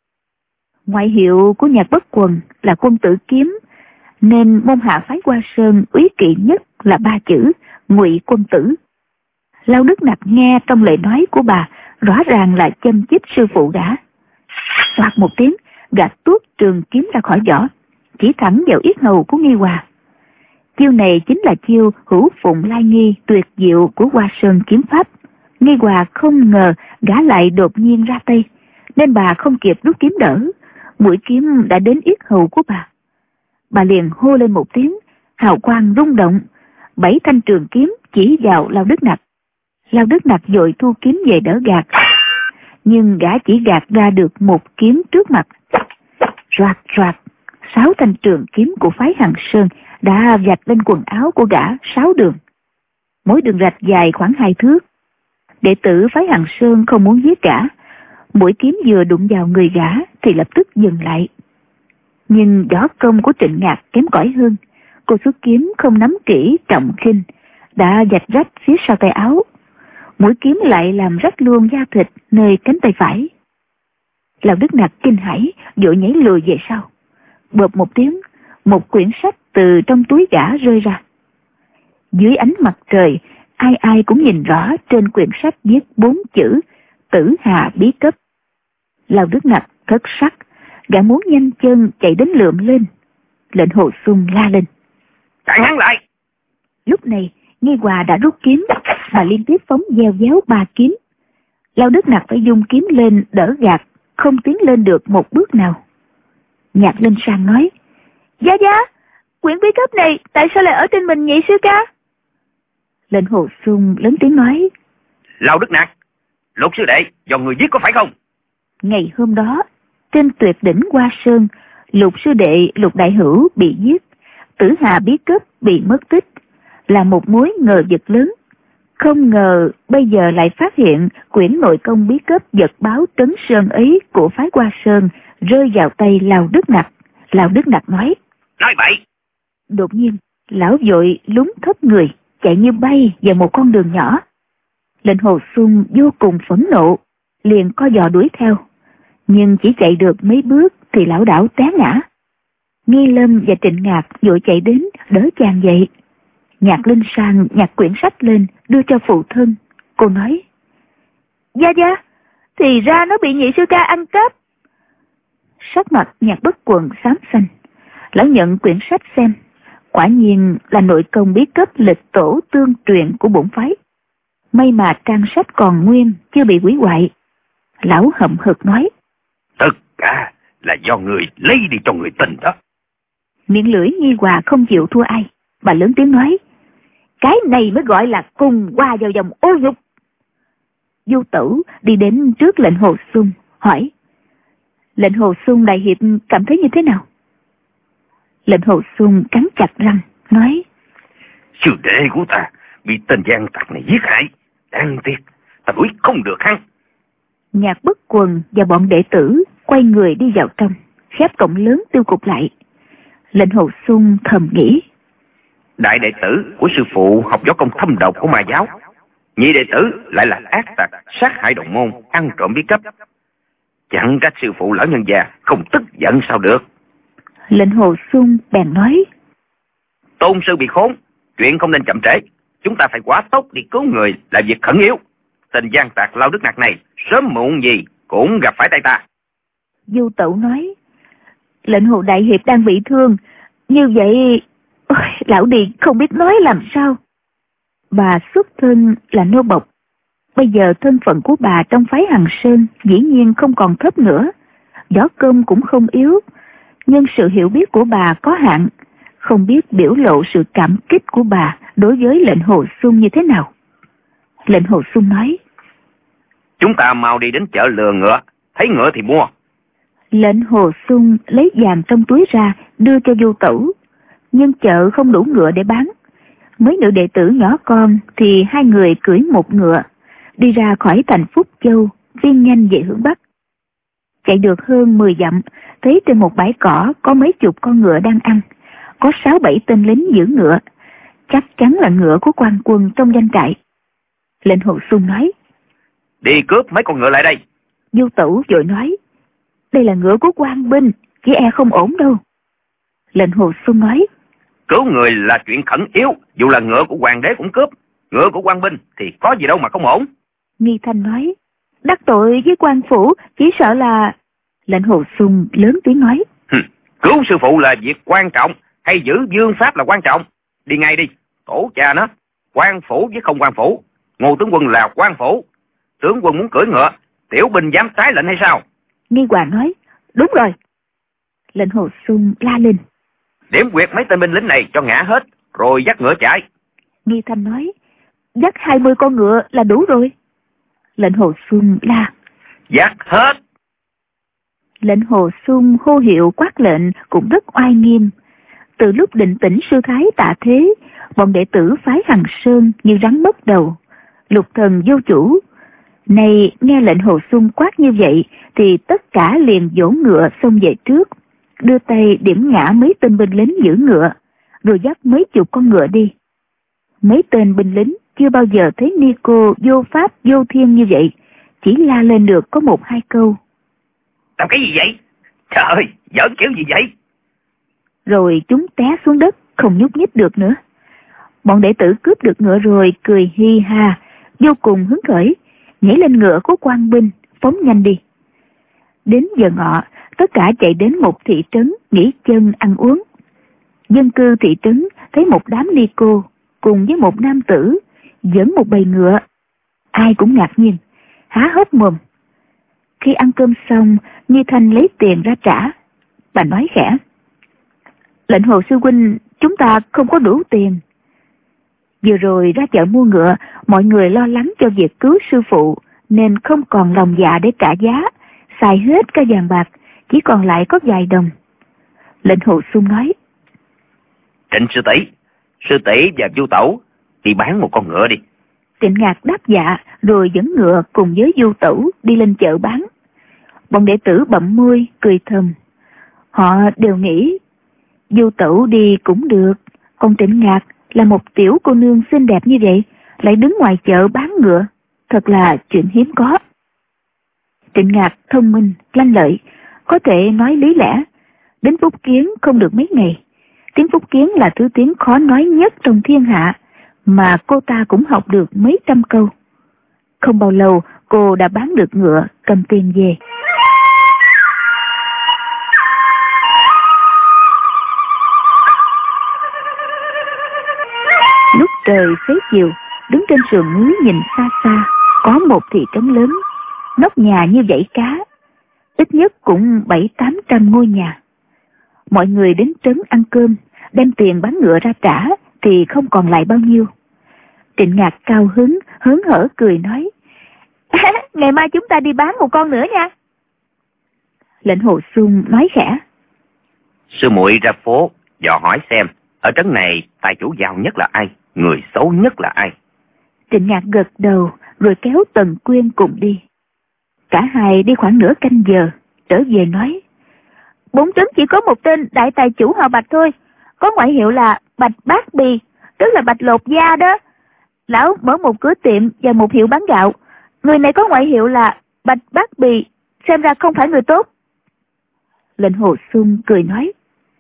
Ngoại hiệu của Nhạc Bất Quần là Quân Tử Kiếm, nên môn hạ phái Hoa Sơn úy kỵ nhất là ba chữ Ngụy Quân Tử. Lao Đức Nặc nghe trong lời nói của bà rõ ràng là châm chích sư phụ gã. Soạt một tiếng, gã tuốt trường kiếm ra khỏi vỏ, chỉ thẳng vào yết hầu của Nghi Hòa. Chiêu này chính là chiêu hữu phụng lai nghi tuyệt diệu của Hoa Sơn kiếm pháp. Nghi Hòa không ngờ gã lại đột nhiên ra tay, nên bà không kịp rút kiếm đỡ, mũi kiếm đã đến yết hầu của bà. Bà liền hô lên một tiếng, hào quang rung động, bảy thanh trường kiếm chỉ vào Lao Đức Nặc. Lao Đức Nặc vội thu kiếm về đỡ gạt, nhưng gã chỉ gạt ra được một kiếm trước mặt. Roạt roạt, sáu thanh trường kiếm của phái Hằng Sơn đã vạch lên quần áo của gã sáu đường, mỗi đường rạch dài khoảng hai thước. Đệ tử phái Hằng Sơn không muốn giết gã, mũi kiếm vừa đụng vào người gã thì lập tức dừng lại. Nhưng võ công của Trịnh Ngạc kém cỏi hơn, cô xuất kiếm không nắm kỹ trọng khinh, đã vạch rách phía sau tay áo. Mũi kiếm lại làm rách luôn da thịt nơi cánh tay phải. Lão Đức Nặc kinh hãi, vội nhảy lùi về sau. Bộp một tiếng, một quyển sách từ trong túi gã rơi ra. Dưới ánh mặt trời, ai ai cũng nhìn rõ trên quyển sách viết bốn chữ Tử Hà Bí Cấp. Lão Đức Nặc thất sắc, gã muốn nhanh chân chạy đến lượm lên. Lệnh Hồ Xung la lên: Cản hắn lại! Lúc này Nghi Hòa đã rút kiếm, bà liên tiếp phóng gieo giáo ba kiếm. Lao Đức Nặc phải dùng kiếm lên đỡ gạt, không tiến lên được một bước nào. Nhạc Linh Sang nói: Gia Gia, quyển bí cấp này tại sao lại ở trên mình nhị sư ca? Lệnh Hồ Xung lớn tiếng nói: Lao Đức Nặc, Lục sư đệ do người giết có phải không? Ngày hôm đó, trên tuyệt đỉnh Hoa Sơn, Lục sư đệ Lục Đại Hữu bị giết, Tử Hà Bí Cấp bị mất tích, là một mối ngờ vực lớn. Không ngờ bây giờ lại phát hiện quyển nội công bí cấp vật báo trấn sơn ấy của phái Hoa Sơn rơi vào tay Lào Đức Nặc. Lào Đức Nặc nói: Nói bậy! Đột nhiên, lão vội lún thấp người, chạy như bay vào một con đường nhỏ. Lệnh Hồ Xung vô cùng phẫn nộ, liền co giò đuổi theo. Nhưng chỉ chạy được mấy bước thì lão đảo té ngã. Nghi Lâm và Trịnh Ngạc vội chạy đến đỡ chàng dậy. Nhạc Linh Sang nhặt quyển sách lên đưa cho phụ thân. Cô nói: Gia Gia, thì ra nó bị nhị sư ca ăn cắp. Sắc mặt Nhạc Bất Quần xám xanh. Lão nhận quyển sách xem, quả nhiên là nội công bí cấp lịch tổ tương truyền của bổn phái. May mà trang sách còn nguyên, chưa bị hủy hoại. Lão hậm hực nói: Tất cả là do người lấy đi cho người tình đó. Miệng lưỡi Nghi Hòa không chịu thua ai, bà lớn tiếng nói: Cái này mới gọi là cùng qua vào dòng ô nhục. Du Tẩu đi đến trước Lệnh Hồ Xung hỏi: Lệnh Hồ Xung đại hiệp cảm thấy như thế nào? Lệnh Hồ Xung cắn chặt răng nói: Sư đệ của ta bị tên gian tặc này giết hại, đáng tiếc ta đuổi không được hắn. Nhạc Bất Quần và bọn đệ tử quay người đi vào trong, khép cổng lớn tiêu cục lại. Lệnh Hồ Xung thầm nghĩ: Đại đệ tử của sư phụ học võ công thâm độc của ma giáo, nhị đệ tử lại là ác tặc, sát hại đồng môn, ăn trộm bí cấp. Chẳng trách sư phụ lão nhân già không tức giận sao được. Lệnh Hồ Xuân bèn nói: Tôn sư bị khốn, chuyện không nên chậm trễ. Chúng ta phải quá tốc đi cứu người là việc khẩn yếu. Tên gian tạc Lao Đức Nặc này sớm muộn gì cũng gặp phải tay ta. Du Tẩu nói: Lệnh Hồ đại hiệp đang bị thương, như vậy ôi, lão Điền không biết nói làm sao. Bà xuất thân là nô bộc, bây giờ thân phận của bà trong phái Hằng Sơn dĩ nhiên không còn thấp nữa, võ công cũng không yếu, nhưng sự hiểu biết của bà có hạn, không biết biểu lộ sự cảm kích của bà đối với lệnh Hồ Xuân như thế nào. Lệnh Hồ Xuân nói: Chúng ta mau đi đến chợ lừa ngựa, thấy ngựa thì mua. Lệnh Hồ Xuân lấy vàng trong túi ra đưa cho Du Tẩu, nhưng chợ không đủ ngựa để bán. Mấy nữ đệ tử nhỏ con thì hai người cưỡi một ngựa, đi ra khỏi thành Phúc Châu, viên nhanh về hướng Bắc. Chạy được hơn mười dặm, thấy trên một bãi cỏ có mấy chục con ngựa đang ăn, có sáu bảy tên lính giữ ngựa, chắc chắn là ngựa của quan quân trong doanh trại. Lệnh Hồ Xuân nói: Đi cướp mấy con ngựa lại đây. Du Tẩu vội nói: Đây là ngựa của quan binh, chỉ e không ổn đâu. Lệnh Hồ Xuân nói: Cứu người là chuyện khẩn yếu, dù là ngựa của hoàng đế cũng cướp. Ngựa của quan binh thì có gì đâu mà không ổn. Nghi Thanh nói: Đắc tội với quan phủ, chỉ sợ là... Lệnh Hồ Xuân lớn tiếng nói: Cứu sư phụ là việc quan trọng, hay giữ vương pháp là quan trọng? Đi ngay đi, tổ cha nó. Quan phủ với không quan phủ, Ngô tướng quân là quan phủ. Tướng quân muốn cưỡi ngựa, tiểu binh dám trái lệnh hay sao? Nghi Hoàng nói: Đúng rồi. Lệnh Hồ Xuân la lên: Điểm quyệt mấy tên binh lính này cho ngã hết, rồi dắt ngựa chạy. Nghi Thanh nói: Dắt hai mươi con ngựa là đủ rồi. Lệnh Hồ Xuân la: Dắt hết. Lệnh Hồ Xuân hô hiệu quát lệnh cũng rất oai nghiêm. Từ lúc Định Tĩnh sư thái tạ thế, bọn đệ tử phái Hằng Sơn như rắn mất đầu, lục thần vô chủ. Này nghe lệnh Hồ Xuân quát như vậy thì tất cả liền vỗ ngựa xông về trước, đưa tay điểm ngã mấy tên binh lính giữ ngựa, rồi dắt mấy chục con ngựa đi. Mấy tên binh lính chưa bao giờ thấy ni cô vô pháp vô thiên như vậy, chỉ la lên được có một hai câu: Làm cái gì vậy? Trời ơi, giỡn kiểu gì vậy? Rồi chúng té xuống đất, không nhúc nhích được nữa. Bọn đệ tử cướp được ngựa rồi cười hi ha, vô cùng hứng khởi, nhảy lên ngựa của quan binh, phóng nhanh đi. Đến giờ ngọ, tất cả chạy đến một thị trấn nghỉ chân ăn uống. Dân cư thị trấn thấy một đám ni cô cùng với một nam tử dẫn một bầy ngựa, ai cũng ngạc nhiên, há hốc mồm. Khi ăn cơm xong, Như Thanh lấy tiền ra trả. Bà nói khẽ: Lệnh Hồ sư huynh, chúng ta không có đủ tiền. Vừa rồi ra chợ mua ngựa, mọi người lo lắng cho việc cứu sư phụ, nên không còn lòng dạ để trả giá, xài hết cả vàng bạc, chỉ còn lại có vài đồng. Lệnh Hồ Xuân nói: Trịnh sư tỷ, sư tỷ và Du Tẩu đi bán một con ngựa đi. Trịnh Ngạc đáp dạ, rồi dẫn ngựa cùng với Du Tẩu đi lên chợ bán. Bọn đệ tử bậm môi cười thầm. Họ đều nghĩ Du Tẩu đi cũng được, còn Trịnh Ngạc là một tiểu cô nương xinh đẹp như vậy, lại đứng ngoài chợ bán ngựa, thật là chuyện hiếm có. Trịnh Ngạc thông minh, lanh lợi, có thể nói lý lẽ. Đến Phúc Kiến không được mấy ngày, tiếng Phúc Kiến là thứ tiếng khó nói nhất trong thiên hạ, mà cô ta cũng học được mấy trăm câu. Không bao lâu cô đã bán được ngựa, cầm tiền về. Lúc trời xế chiều, đứng trên sườn núi nhìn xa xa, có một thị trấn lớn, nóc nhà như dãy cá, ít nhất cũng bảy tám trăm ngôi nhà. Mọi người đến trấn ăn cơm, đem tiền bán ngựa ra trả thì không còn lại bao nhiêu. Trịnh Ngạc cao hứng, hớn hở cười nói: Ngày mai chúng ta đi bán một con nữa nha. Lệnh Hồ Xuân nói khẽ: Sư muội ra phố dò hỏi xem ở trấn này tài chủ giàu nhất là ai, người xấu nhất là ai. Trịnh Ngạc gật đầu rồi kéo Tần Quyên cùng đi. Cả hai đi khoảng nửa canh giờ, trở về nói: Bốn trấn chỉ có một tên đại tài chủ họ Bạch thôi, có ngoại hiệu là Bạch Bát Bì, tức là Bạch Lột Da đó. Lão mở một cửa tiệm và một hiệu bán gạo. Người này có ngoại hiệu là Bạch Bát Bì, xem ra không phải người tốt. Lệnh Hồ Xuân cười nói.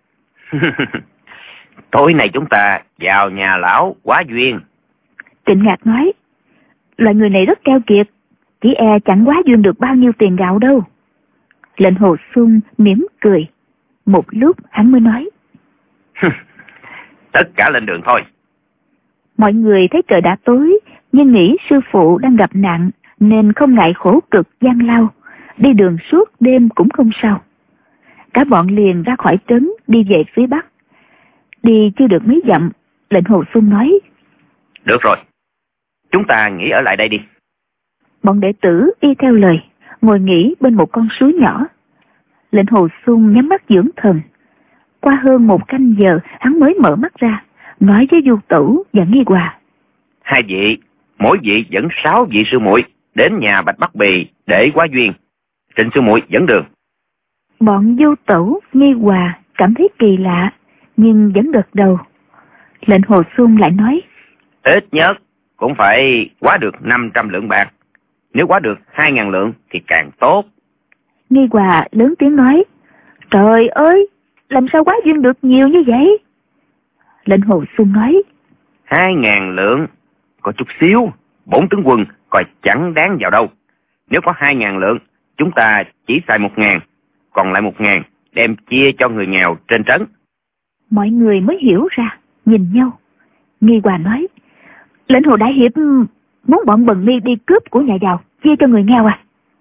Tối nay chúng ta vào nhà lão quá duyên. Trịnh Ngạc nói. Loại người này rất keo kiệt, chỉ e chẳng quá duyên được bao nhiêu tiền gạo đâu. Lệnh Hồ Xuân mỉm cười. Một lúc hắn mới nói. Tất cả lên đường thôi. Mọi người thấy trời đã tối, nhưng nghĩ sư phụ đang gặp nạn nên không ngại khổ cực gian lao, đi đường suốt đêm cũng không sao. Cả bọn liền ra khỏi trấn đi về phía bắc. Đi chưa được mấy dặm, Lệnh Hồ Xuân nói. Được rồi, chúng ta nghỉ ở lại đây đi. Bọn đệ tử y theo lời, ngồi nghỉ bên một con suối nhỏ. Lệnh Hồ Xuân nhắm mắt dưỡng thần. Qua hơn một canh giờ, hắn mới mở mắt ra, nói với Du Tửu và Nghi Hòa. Hai vị, mỗi vị dẫn sáu vị sư muội đến nhà Bạch Bát Bì để quá duyên. Trịnh sư muội dẫn đường. Bọn Du Tửu, Nghi Hòa cảm thấy kỳ lạ, nhưng vẫn gật đầu. Lệnh Hồ Xuân lại nói. Ít nhất cũng phải quá được năm trăm lượng bạc. Nếu quá được hai ngàn lượng thì càng tốt. Nghi Hòa lớn tiếng nói. Trời ơi, làm sao quá duyên được nhiều như vậy? Lệnh Hồ Xuân nói. Hai ngàn lượng có chút xíu, bốn tướng quân coi chẳng đáng vào đâu. Nếu có hai ngàn lượng, chúng ta chỉ xài một ngàn, còn lại một ngàn đem chia cho người nghèo trên trấn. Mọi người mới hiểu ra, nhìn nhau. Nghi Hòa nói. Lệnh Hồ Đại Hiệp muốn bọn Bần Ni đi cướp của nhà giàu, chia cho người nghèo à?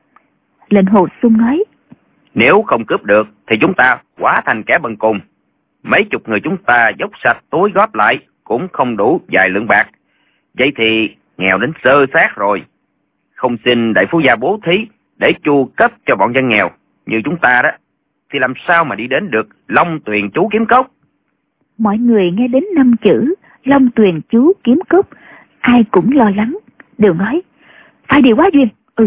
Lệnh Hồ Xuân nói. Nếu không cướp được thì chúng ta hóa thành kẻ bần cùng. Mấy chục người chúng ta dốc sạch túi góp lại cũng không đủ vài lượng bạc. Vậy thì nghèo đến sơ sát rồi. Không xin đại phu gia bố thí để chu cấp cho bọn dân nghèo như chúng ta đó, thì làm sao mà đi đến được Long Tuyền Chú Kiếm Cốc? Mọi người nghe đến năm chữ Long Tuyền Chú Kiếm Cốc, ai cũng lo lắng, đều nói phải đi quá duyên. Ừ.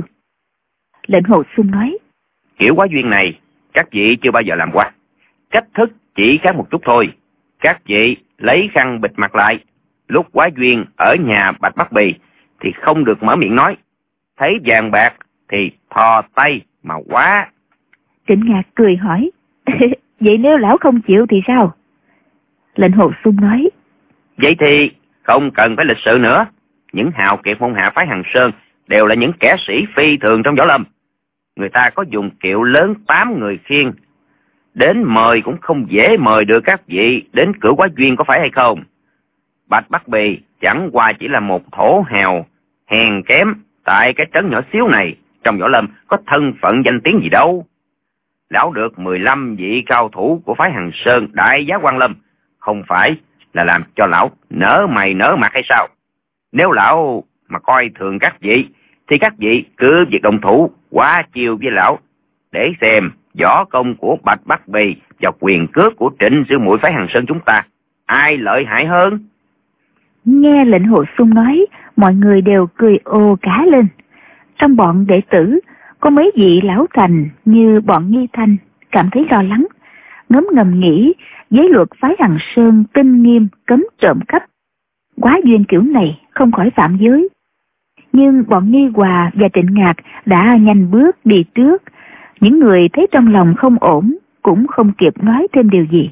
Lệnh Hồ Xuân nói. Kiểu quá duyên này các vị chưa bao giờ làm qua. Cách thức chỉ khác một chút thôi. Các vị lấy khăn bịt mặt lại. Lúc quá duyên ở nhà Bạch Bát Bì thì không được mở miệng nói. Thấy vàng bạc thì thò tay mà quá. Trịnh Ngạc cười hỏi. Vậy nếu lão không chịu thì sao? Lệnh Hồ Xuân nói. Vậy thì không cần phải lịch sự nữa. Những hào kiệt môn hạ phái Hằng Sơn đều là những kẻ sĩ phi thường trong võ lâm. Người ta có dùng kiệu lớn tám người khiêng. Đến mời cũng không dễ mời được các vị đến cửa quá duyên, có phải hay không? Bạch Bát Bì chẳng qua chỉ là một thổ hào hèn kém tại cái trấn nhỏ xíu này, trong võ lâm có thân phận danh tiếng gì đâu. Lão được mười lăm vị cao thủ của phái Hằng Sơn đại giá Quan Lâm, không phải là làm cho lão nở mày nở mặt hay sao? Nếu lão mà coi thường các vị thì các vị cứ việc đồng thủ quá chiêu với lão để xem võ công của Bạch Bát Bì và quyền cước của Trịnh sư muội phái Hằng Sơn chúng ta ai lợi hại hơn. Nghe Lệnh Hồ Xuân nói, mọi người đều cười ồ cả lên. Trong bọn đệ tử có mấy vị lão thành như bọn Nghi Thanh cảm thấy lo lắng, ngấm ngầm nghĩ giới luật phái Hằng Sơn tinh nghiêm cấm trộm cắp, quá duyên kiểu này không khỏi phạm giới. Nhưng bọn Nghi Hòa và Trịnh Ngạc đã nhanh bước đi trước. Những người thấy trong lòng không ổn cũng không kịp nói thêm điều gì.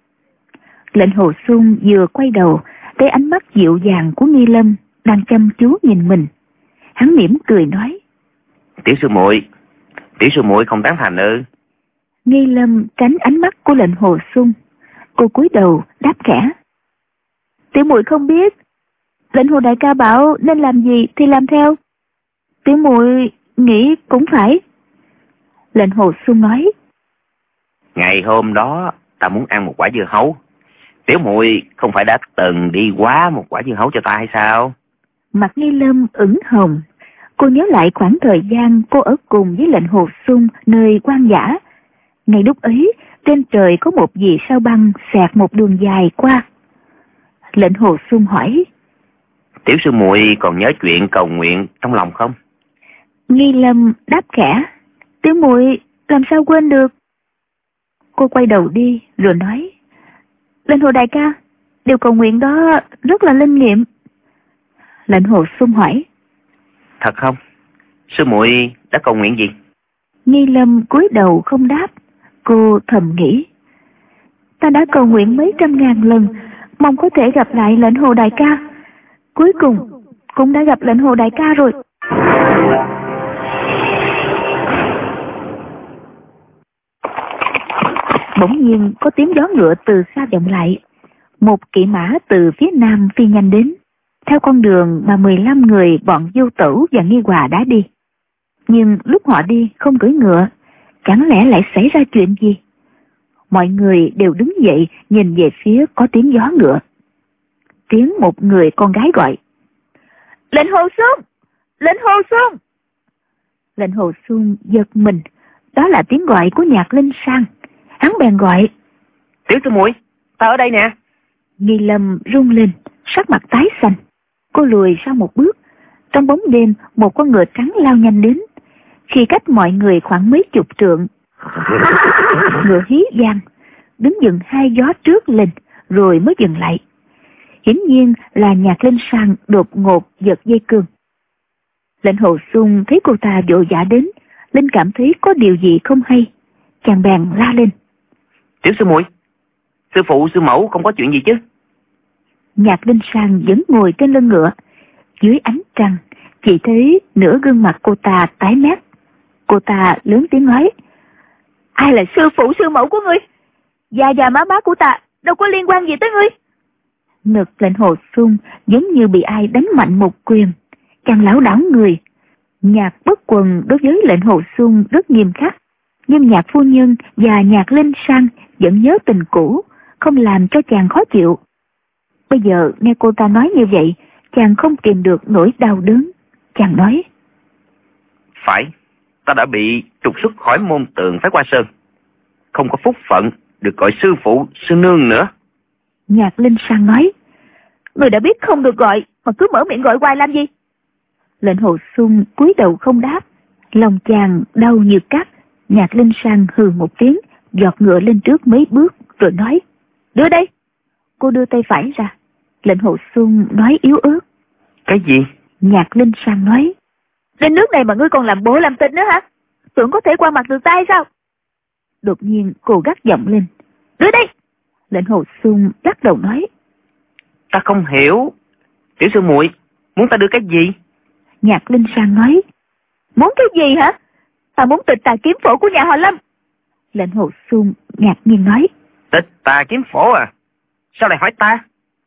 Lệnh Hồ Xuân vừa quay đầu thấy ánh mắt dịu dàng của Nghi Lâm đang chăm chú nhìn mình. Hắn mỉm cười nói. Tiểu sư muội, tiểu sư muội không tán thành ư? Nghi Lâm tránh ánh mắt của Lệnh Hồ Xuân. Cô cúi đầu đáp khẽ. Tiểu muội không biết. Lệnh Hồ đại ca bảo nên làm gì thì làm theo. Tiểu muội nghĩ cũng phải. Lệnh Hồ Xuân nói. Ngày hôm đó ta muốn ăn một quả dưa hấu. Tiểu muội không phải đã từng đi quá một quả dưa hấu cho ta hay sao? Mặt Nghi Lâm ửng hồng. Cô nhớ lại khoảng thời gian cô ở cùng với Lệnh Hồ Xuân nơi quan dã. Ngày lúc ấy trên trời có một vì sao băng xẹt một đường dài qua. Lệnh Hồ Xuân hỏi. Tiểu sư muội còn nhớ chuyện cầu nguyện trong lòng không? Nghi Lâm đáp khẽ. Tiểu muội làm sao quên được. Cô quay đầu đi rồi nói. Lệnh Hồ đại ca, Điều cầu nguyện đó rất là linh nghiệm. Lệnh Hồ Xuân hỏi. Thật không? Sư muội đã cầu nguyện gì? Nghi Lâm cúi đầu không đáp. Cô thầm nghĩ, ta đã cầu nguyện mấy trăm ngàn lần, mong có thể gặp lại Lệnh Hồ đại ca. Cuối cùng cũng đã gặp Lệnh Hồ đại ca rồi. Bỗng nhiên có tiếng gió ngựa từ xa vọng lại. Một kỵ mã từ phía nam phi nhanh đến, theo con đường mà mười lăm người bọn Du Tửu và Nghi Hòa đã đi. Nhưng lúc họ đi không cưỡi ngựa, chẳng lẽ lại xảy ra chuyện gì? Mọi người đều đứng dậy nhìn về phía có tiếng gió ngựa. Tiếng một người con gái gọi. Lệnh Hồ Xuân! Lệnh Hồ Xuân! Lệnh Hồ Xuân giật mình, đó là tiếng gọi của Nhạc Linh Sang. Hắn bèn gọi. Tiểu sư muội, ta ở đây nè. Nghi Lâm run lên, sắc mặt tái xanh. Cô lùi sau một bước. Trong bóng đêm, một con ngựa trắng lao nhanh đến. Khi cách mọi người khoảng mấy chục trượng, ngựa hí vang, đứng dừng hai gió trước lên, rồi mới dừng lại. Hiển nhiên là Nhạc Linh Sang đột ngột giật dây cương. Lệnh Hồ Xuân thấy cô ta vội vã đến, Linh cảm thấy có điều gì không hay, chàng bèn la lên. Tiểu sư muội, sư phụ sư mẫu không có chuyện gì chứ? Nhạc Linh Sang vẫn ngồi trên lưng ngựa. Dưới ánh trăng, chỉ thấy nửa gương mặt cô ta tái mét. Cô ta lớn tiếng nói. Ai là sư phụ sư mẫu của ngươi? Già già má má của ta đâu có liên quan gì tới ngươi. Ngực Lệnh Hồ Xuân giống như bị ai đánh mạnh một quyền. Chàng lảo đảo người. Nhạc Bất Quần đối với Lệnh Hồ Xuân rất nghiêm khắc, nhưng Nhạc phu nhân và Nhạc Linh Sang vẫn nhớ tình cũ, không làm cho chàng khó chịu. Bây giờ nghe cô ta nói như vậy, chàng không kìm được nỗi đau đớn. Chàng nói. Phải, ta đã bị trục xuất khỏi môn Tường Phái Hoa Sơn, không có phúc phận được gọi sư phụ sư nương nữa. Nhạc Linh Sang nói. Người đã biết không được gọi mà cứ mở miệng gọi hoài làm gì? Lệnh Hồ Xuân cúi đầu không đáp. Lòng chàng đau như cắt. Nhạc Linh Sang hừ một tiếng, giọt ngựa lên trước mấy bước rồi nói. Đưa đây. Cô đưa tay phải ra. Lệnh Hồ Xuân nói yếu ớt. Cái gì? Nhạc Linh Sang nói. Đến nước này mà ngươi còn làm bố làm tin nữa hả? Tưởng có thể qua mặt được tay sao? Đột nhiên cô gắt giọng lên. Đưa đây. Lệnh Hồ Xuân lắc đầu nói. Ta không hiểu. Tiểu sư muội muốn ta đưa cái gì? Nhạc Linh Sang nói. Muốn cái gì hả? Ta muốn tịch tà kiếm phổ của nhà họ Lâm. Lệnh Hồ Xuân ngạc nhiên nói. Tịch tà kiếm phổ à? Sao lại hỏi ta?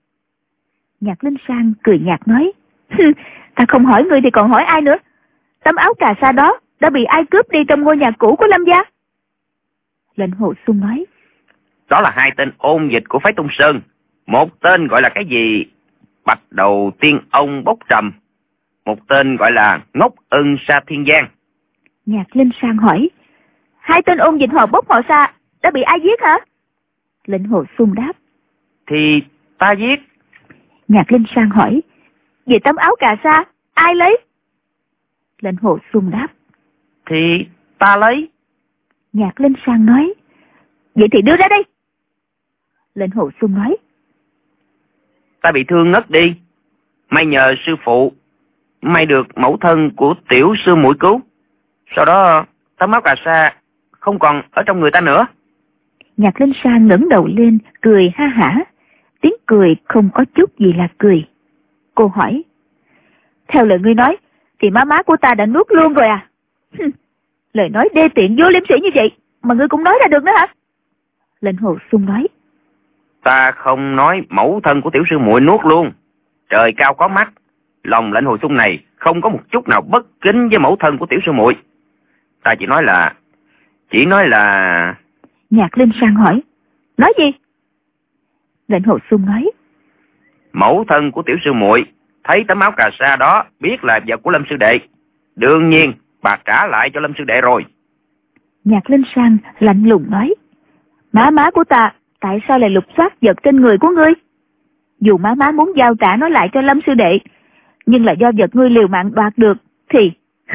Nhạc Linh Sang cười nhạt nói. Ta không hỏi ngươi thì còn hỏi ai nữa? Tấm áo cà sa đó đã bị ai cướp đi trong ngôi nhà cũ của Lâm gia? Lệnh Hồ Xuân nói. Đó là hai tên ôn dịch của phái Tung Sơn. Một tên gọi là cái gì? Bạch Đầu Tiên Ông Bốc Trầm. Một tên gọi là Ngốc Ưng Sa Thiên Giang. Nhạc Linh Sang hỏi. Hai tên ôn dịch họ Bốc họ Sa đã bị ai giết hả? Lệnh Hồ Xuân đáp. Thì ta giết. Nhạc Linh Sang hỏi. Về tấm áo cà sa ai lấy? Lệnh Hồ Xuân đáp. Thì ta lấy. Nhạc Linh Sang nói. Vậy thì đưa ra đây. Lệnh Hồ Xuân nói. Ta bị thương ngất đi, may nhờ sư phụ, may được mẫu thân của tiểu sư muội cứu. Sau đó tấm áo cà sa không còn ở trong người ta nữa. Nhạc Linh Sang ngẩng đầu lên cười ha hả. Tiếng cười không có chút gì là cười. Cô hỏi. Theo lời ngươi nói thì má má của ta đã nuốt luôn rồi à? Lời nói đê tiện vô liêm sỉ như vậy mà ngươi cũng nói ra được nữa hả? Lệnh Hồ Xuân nói. Ta không nói mẫu thân của tiểu sư muội nuốt luôn. Trời cao có mắt, lòng Lệnh Hồ Xuân này không có một chút nào bất kính với mẫu thân của tiểu sư muội. Ta chỉ nói là Chỉ nói là Nhạc Linh Sang hỏi. Nói gì? Lệnh Hồ Xuân nói. Mẫu thân của tiểu sư muội thấy tấm áo cà sa đó biết là vật của Lâm sư đệ, đương nhiên bà trả lại cho Lâm sư đệ rồi. Nhạc Linh Sang lạnh lùng nói. Má má của ta tại sao lại lục soát vật trên người của ngươi? Dù má má muốn giao trả nó lại cho Lâm sư đệ, nhưng là do vật ngươi liều mạng đoạt được thì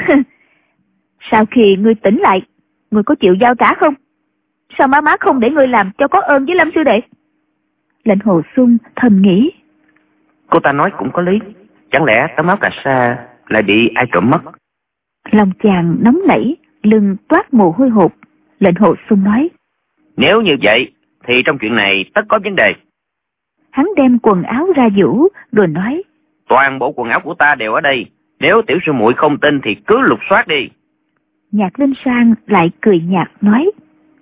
sau khi ngươi tỉnh lại, ngươi có chịu giao trả không? Sao má má không để ngươi làm cho có ơn với Lâm sư đệ? Lệnh Hồ Xuân thầm nghĩ. Cô ta nói cũng có lý. Chẳng lẽ tấm áo cà sa lại bị ai trộm mất? Lòng chàng nóng nảy, lưng toát mồ hôi hột. Lệnh Hồ Xuân nói. Nếu như vậy thì trong chuyện này tất có vấn đề. Hắn đem quần áo ra giũ rồi nói. Toàn bộ quần áo của ta đều ở đây. Nếu tiểu sư muội không tin thì cứ lục soát đi. Nhạc Linh Sang lại cười nhạt nói.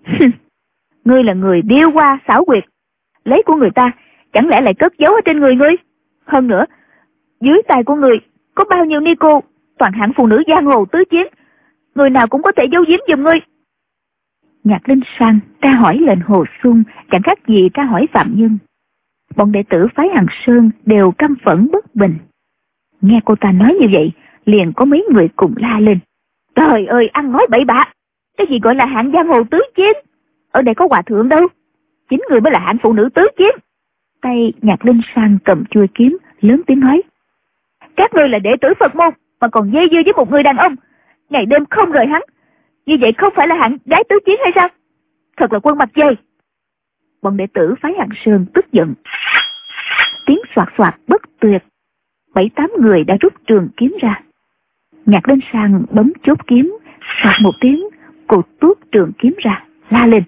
Ngươi là người điêu hoa xảo quyệt, lấy của người ta chẳng lẽ lại cất giấu ở trên người ngươi? Hơn nữa, dưới tay của ngươi có bao nhiêu ni cô, toàn hạng phụ nữ giang hồ tứ chiến, người nào cũng có thể giấu giếm giùm ngươi. Nhạc Linh Sang tra hỏi Lệnh Hồ Xuân chẳng khác gì tra hỏi phạm nhân. Bọn đệ tử phái Hằng Sơn đều căm phẫn bất bình. Nghe cô ta nói như vậy, liền có mấy người cùng la lên. Trời ơi, ăn nói bậy bạ, cái gì gọi là hạng giang hồ tứ chiến? Ở đây có hòa thượng đâu, chính người mới là hạng phụ nữ tứ chiến. Tay Nhạc Linh Sang cầm chuôi kiếm, lớn tiếng nói. Các ngươi là đệ tử Phật môn mà còn dây dưa với một người đàn ông, ngày đêm không rời hắn, như vậy không phải là hạng gái tứ chiến hay sao? Thật là quân mặt dày. Bọn đệ tử phái Hằng Sơn tức giận, tiếng soạt soạt bất tuyệt. Bảy tám người đã rút trường kiếm ra. Nhạc Linh Sang bấm chốt kiếm, soạt một tiếng, cô tuốt trường kiếm ra, la lên.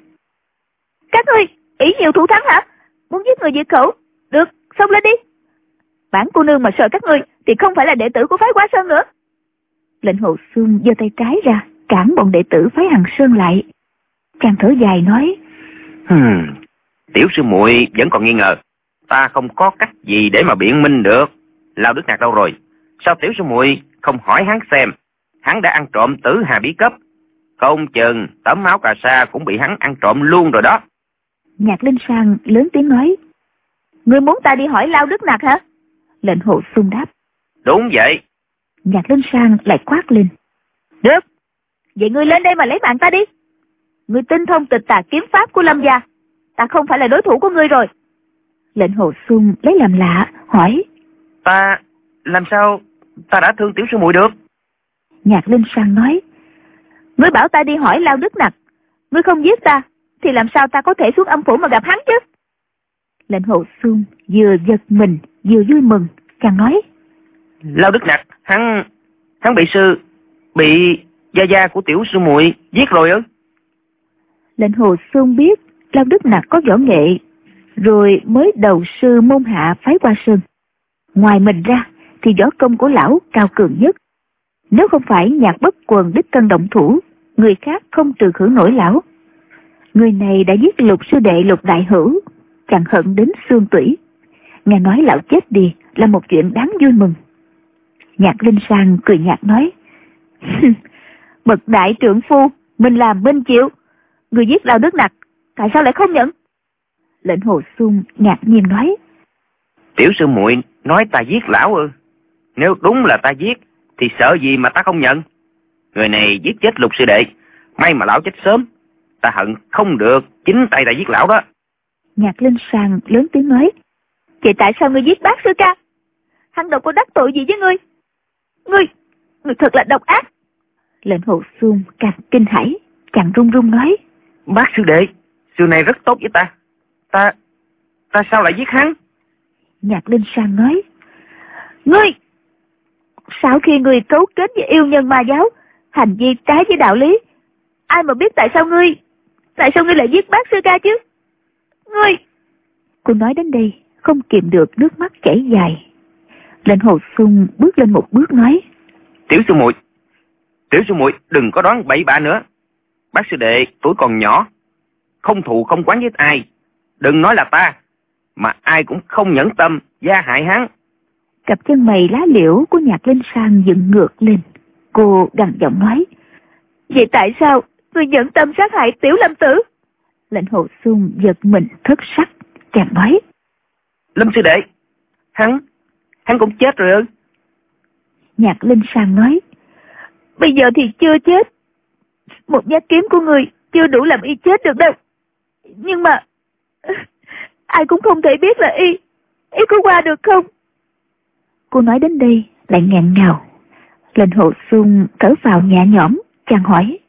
Các ngươi ý nhiều thủ thắng hả? Muốn giết người diệt khẩu? Được, xông lên đi. Bản cô nương mà sợ các ngươi thì không phải là đệ tử của phái Quá Sơn nữa. Lệnh Hồ Xuân giơ tay trái ra, cản bọn đệ tử phái Hằng Sơn lại. Chàng thở dài nói. Hmm, tiểu sư muội vẫn còn nghi ngờ. Ta không có cách gì để mà biện minh được. Lao Đức Nạc đâu rồi? Sao tiểu sư muội không hỏi hắn xem hắn đã ăn trộm Tử Hà bí cấp? Không chừng tấm áo cà sa cũng bị hắn ăn trộm luôn rồi đó. Nhạc Linh Sang lớn tiếng nói. Ngươi muốn ta đi hỏi Lao Đức Nạc hả? Lệnh Hồ Xuân đáp. Đúng vậy. Nhạc Linh Sang lại quát lên. Được, vậy ngươi lên đây mà lấy mạng ta đi. Ngươi tinh thông tịch tà kiếm pháp của Lâm gia, ta không phải là đối thủ của ngươi rồi. Lệnh Hồ Xuân lấy làm lạ, hỏi. Ta, làm sao ta đã thương tiểu sư muội được? Nhạc Linh Sang nói. Ngươi bảo ta đi hỏi Lao Đức Nặc, ngươi không giết ta, thì làm sao ta có thể xuống âm phủ mà gặp hắn chứ? Lệnh Hồ Xuân vừa giật mình, vừa vui mừng, chàng nói. Lao Đức Nặc, hắn, hắn bị sư, bị gia gia của tiểu sư muội giết rồi ư? Lệnh Hồ Xuân biết Lao Đức Nặc có võ nghệ, rồi mới đầu sư môn hạ phái Hoa Sơn. Ngoài mình ra thì võ công của lão cao cường nhất. Nếu không phải Nhạc Bất Quần đích thân động thủ, người khác không trừ khử nổi lão. Người này đã giết Lục sư đệ Lục đại hữu, chàng hận đến xương tủy. Nghe nói lão chết đi là một chuyện đáng vui mừng. Nhạc Linh Sang cười nhạt nói. Bậc đại trượng phu, mình làm bên chịu. Người giết Lao Đức Nặc, tại sao lại không nhận? Lệnh Hồ Xuân ngạc nhiên nói. Tiểu sư muội nói ta giết lão ư? Nếu đúng là ta giết thì sợ gì mà ta không nhận? Người này giết chết Lục sư đệ, may mà lão chết sớm. Ta hận không được chính tay ta giết lão đó. Nhạc Linh Sang lớn tiếng nói. Vậy tại sao ngươi giết bác sư ca? Hắn đâu có đắc tội gì với ngươi. Ngươi, ngươi thật là độc ác. Lệnh Hồ Xuân càng kinh hãi, chàng run run nói. Bác sư đệ, sư này rất tốt với ta. Ta, ta sao lại giết hắn? Nhạc Linh Sang nói. Ngươi, sau khi ngươi cấu kết với yêu nhân ma giáo, hành vi trái với đạo lý, ai mà biết tại sao ngươi, tại sao ngươi lại giết bác sư ca chứ? Ngươi... Cô nói đến đây, không kìm được nước mắt chảy dài. Lệnh Hồ Xuân bước lên một bước nói. Tiểu sư muội, tiểu sư muội đừng có đoán bậy bạ nữa. Bác sư đệ tuổi còn nhỏ, không thù không oán với ai. Đừng nói là ta, mà ai cũng không nhẫn tâm gia hại hắn. Cặp chân mày lá liễu của Nhạc Linh Sang dựng ngược lên. Cô gằn giọng nói. Vậy tại sao ngươi nhẫn tâm sát hại Tiểu Lâm Tử? Lệnh Hồ Xuân giật mình thất sắc, chàng nói. Lâm sư đệ, hắn, hắn cũng chết rồi ư? Nhạc Linh Sang nói. Bây giờ thì chưa chết. Một nhát kiếm của người chưa đủ làm y chết được đâu. Nhưng mà ai cũng không thể biết là y, y có qua được không? Cô nói đến đây lại nghẹn ngào. Lệnh Hồ Xuân thở vào nhẹ nhõm, chàng hỏi.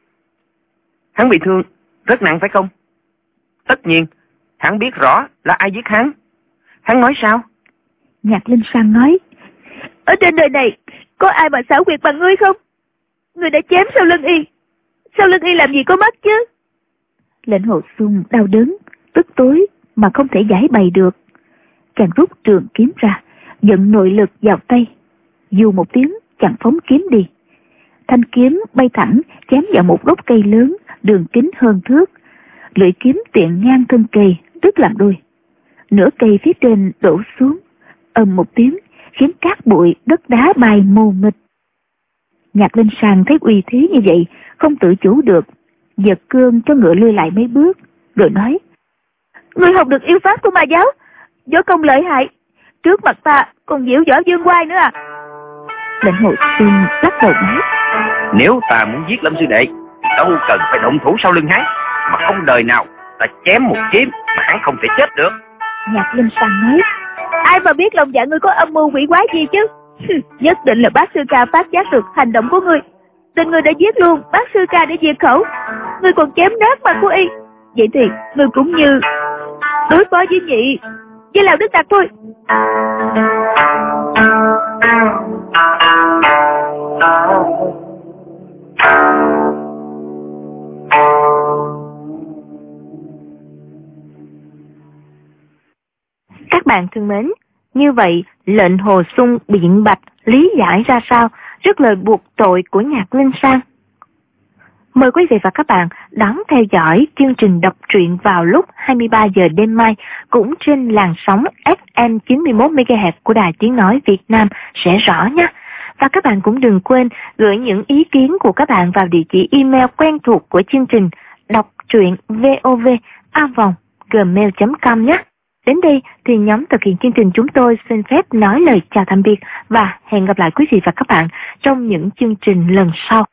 Hắn bị thương rất nặng phải không? Tất nhiên, hắn biết rõ là ai giết hắn. Hắn nói sao? Nhạc Linh San nói, ở trên đời này có ai mà xảo quyệt bằng ngươi không? Ngươi đã chém sau lưng y, sau lưng y làm gì có mắt chứ? Lệnh Hồ Xuân đau đớn, tức tối mà không thể giải bày được. Chàng rút trường kiếm ra, dẫn nội lực vào tay, dù một tiếng chàng phóng kiếm đi. Thanh kiếm bay thẳng chém vào một gốc cây lớn, đường kính hơn thước. Lưỡi kiếm tiện ngang thân cây, đứt làm đôi. Nửa cây phía trên đổ xuống, ầm một tiếng, khiến cát bụi đất đá bay mù mịt. Nhạc Linh San thấy uy thế như vậy, không tự chủ được, giật cương cho ngựa lui lại mấy bước, rồi nói: Ngươi học được yêu pháp của ma giáo, võ công lợi hại, trước mặt ta còn diễu võ dương oai nữa à? Lệnh Hồ Xuân lắc đầu nói: Nếu ta muốn giết Lâm sư đệ, đâu cần phải động thủ sau lưng hắn, mà không đời nào ta chém một kiếm mà hắn không thể chết được. Nhạc Linh San nói: Ai mà biết lòng dạ ngươi có âm mưu quỷ quái gì chứ? Nhất định là bác sư ca phát giác được hành động của ngươi, nên ngươi đã giết luôn bác sư ca để diệt khẩu. Ngươi còn chém nát mặt của y, vậy thì ngươi cũng như đối phó với nhị với Lào Đức Tặc thôi. Các bạn thân mến, như vậy lệnh Hồ Xuân biện bạch lý giải ra sao trước lời buộc tội của Nhạc Linh San? Mời quý vị và các bạn đón theo dõi chương trình đọc truyện vào lúc hai mươi ba giờ đêm mai cũng trên làn sóng ép em chín mươi mốt mê ga héc của Đài Tiếng Nói Việt Nam sẽ rõ nhé. Và các bạn cũng đừng quên gửi những ý kiến của các bạn vào địa chỉ email quen thuộc của chương trình đọc truyện vov a vòng gmail chấm com nhé. Đến đây thì nhóm thực hiện chương trình chúng tôi xin phép nói lời chào tạm biệt và hẹn gặp lại quý vị và các bạn trong những chương trình lần sau.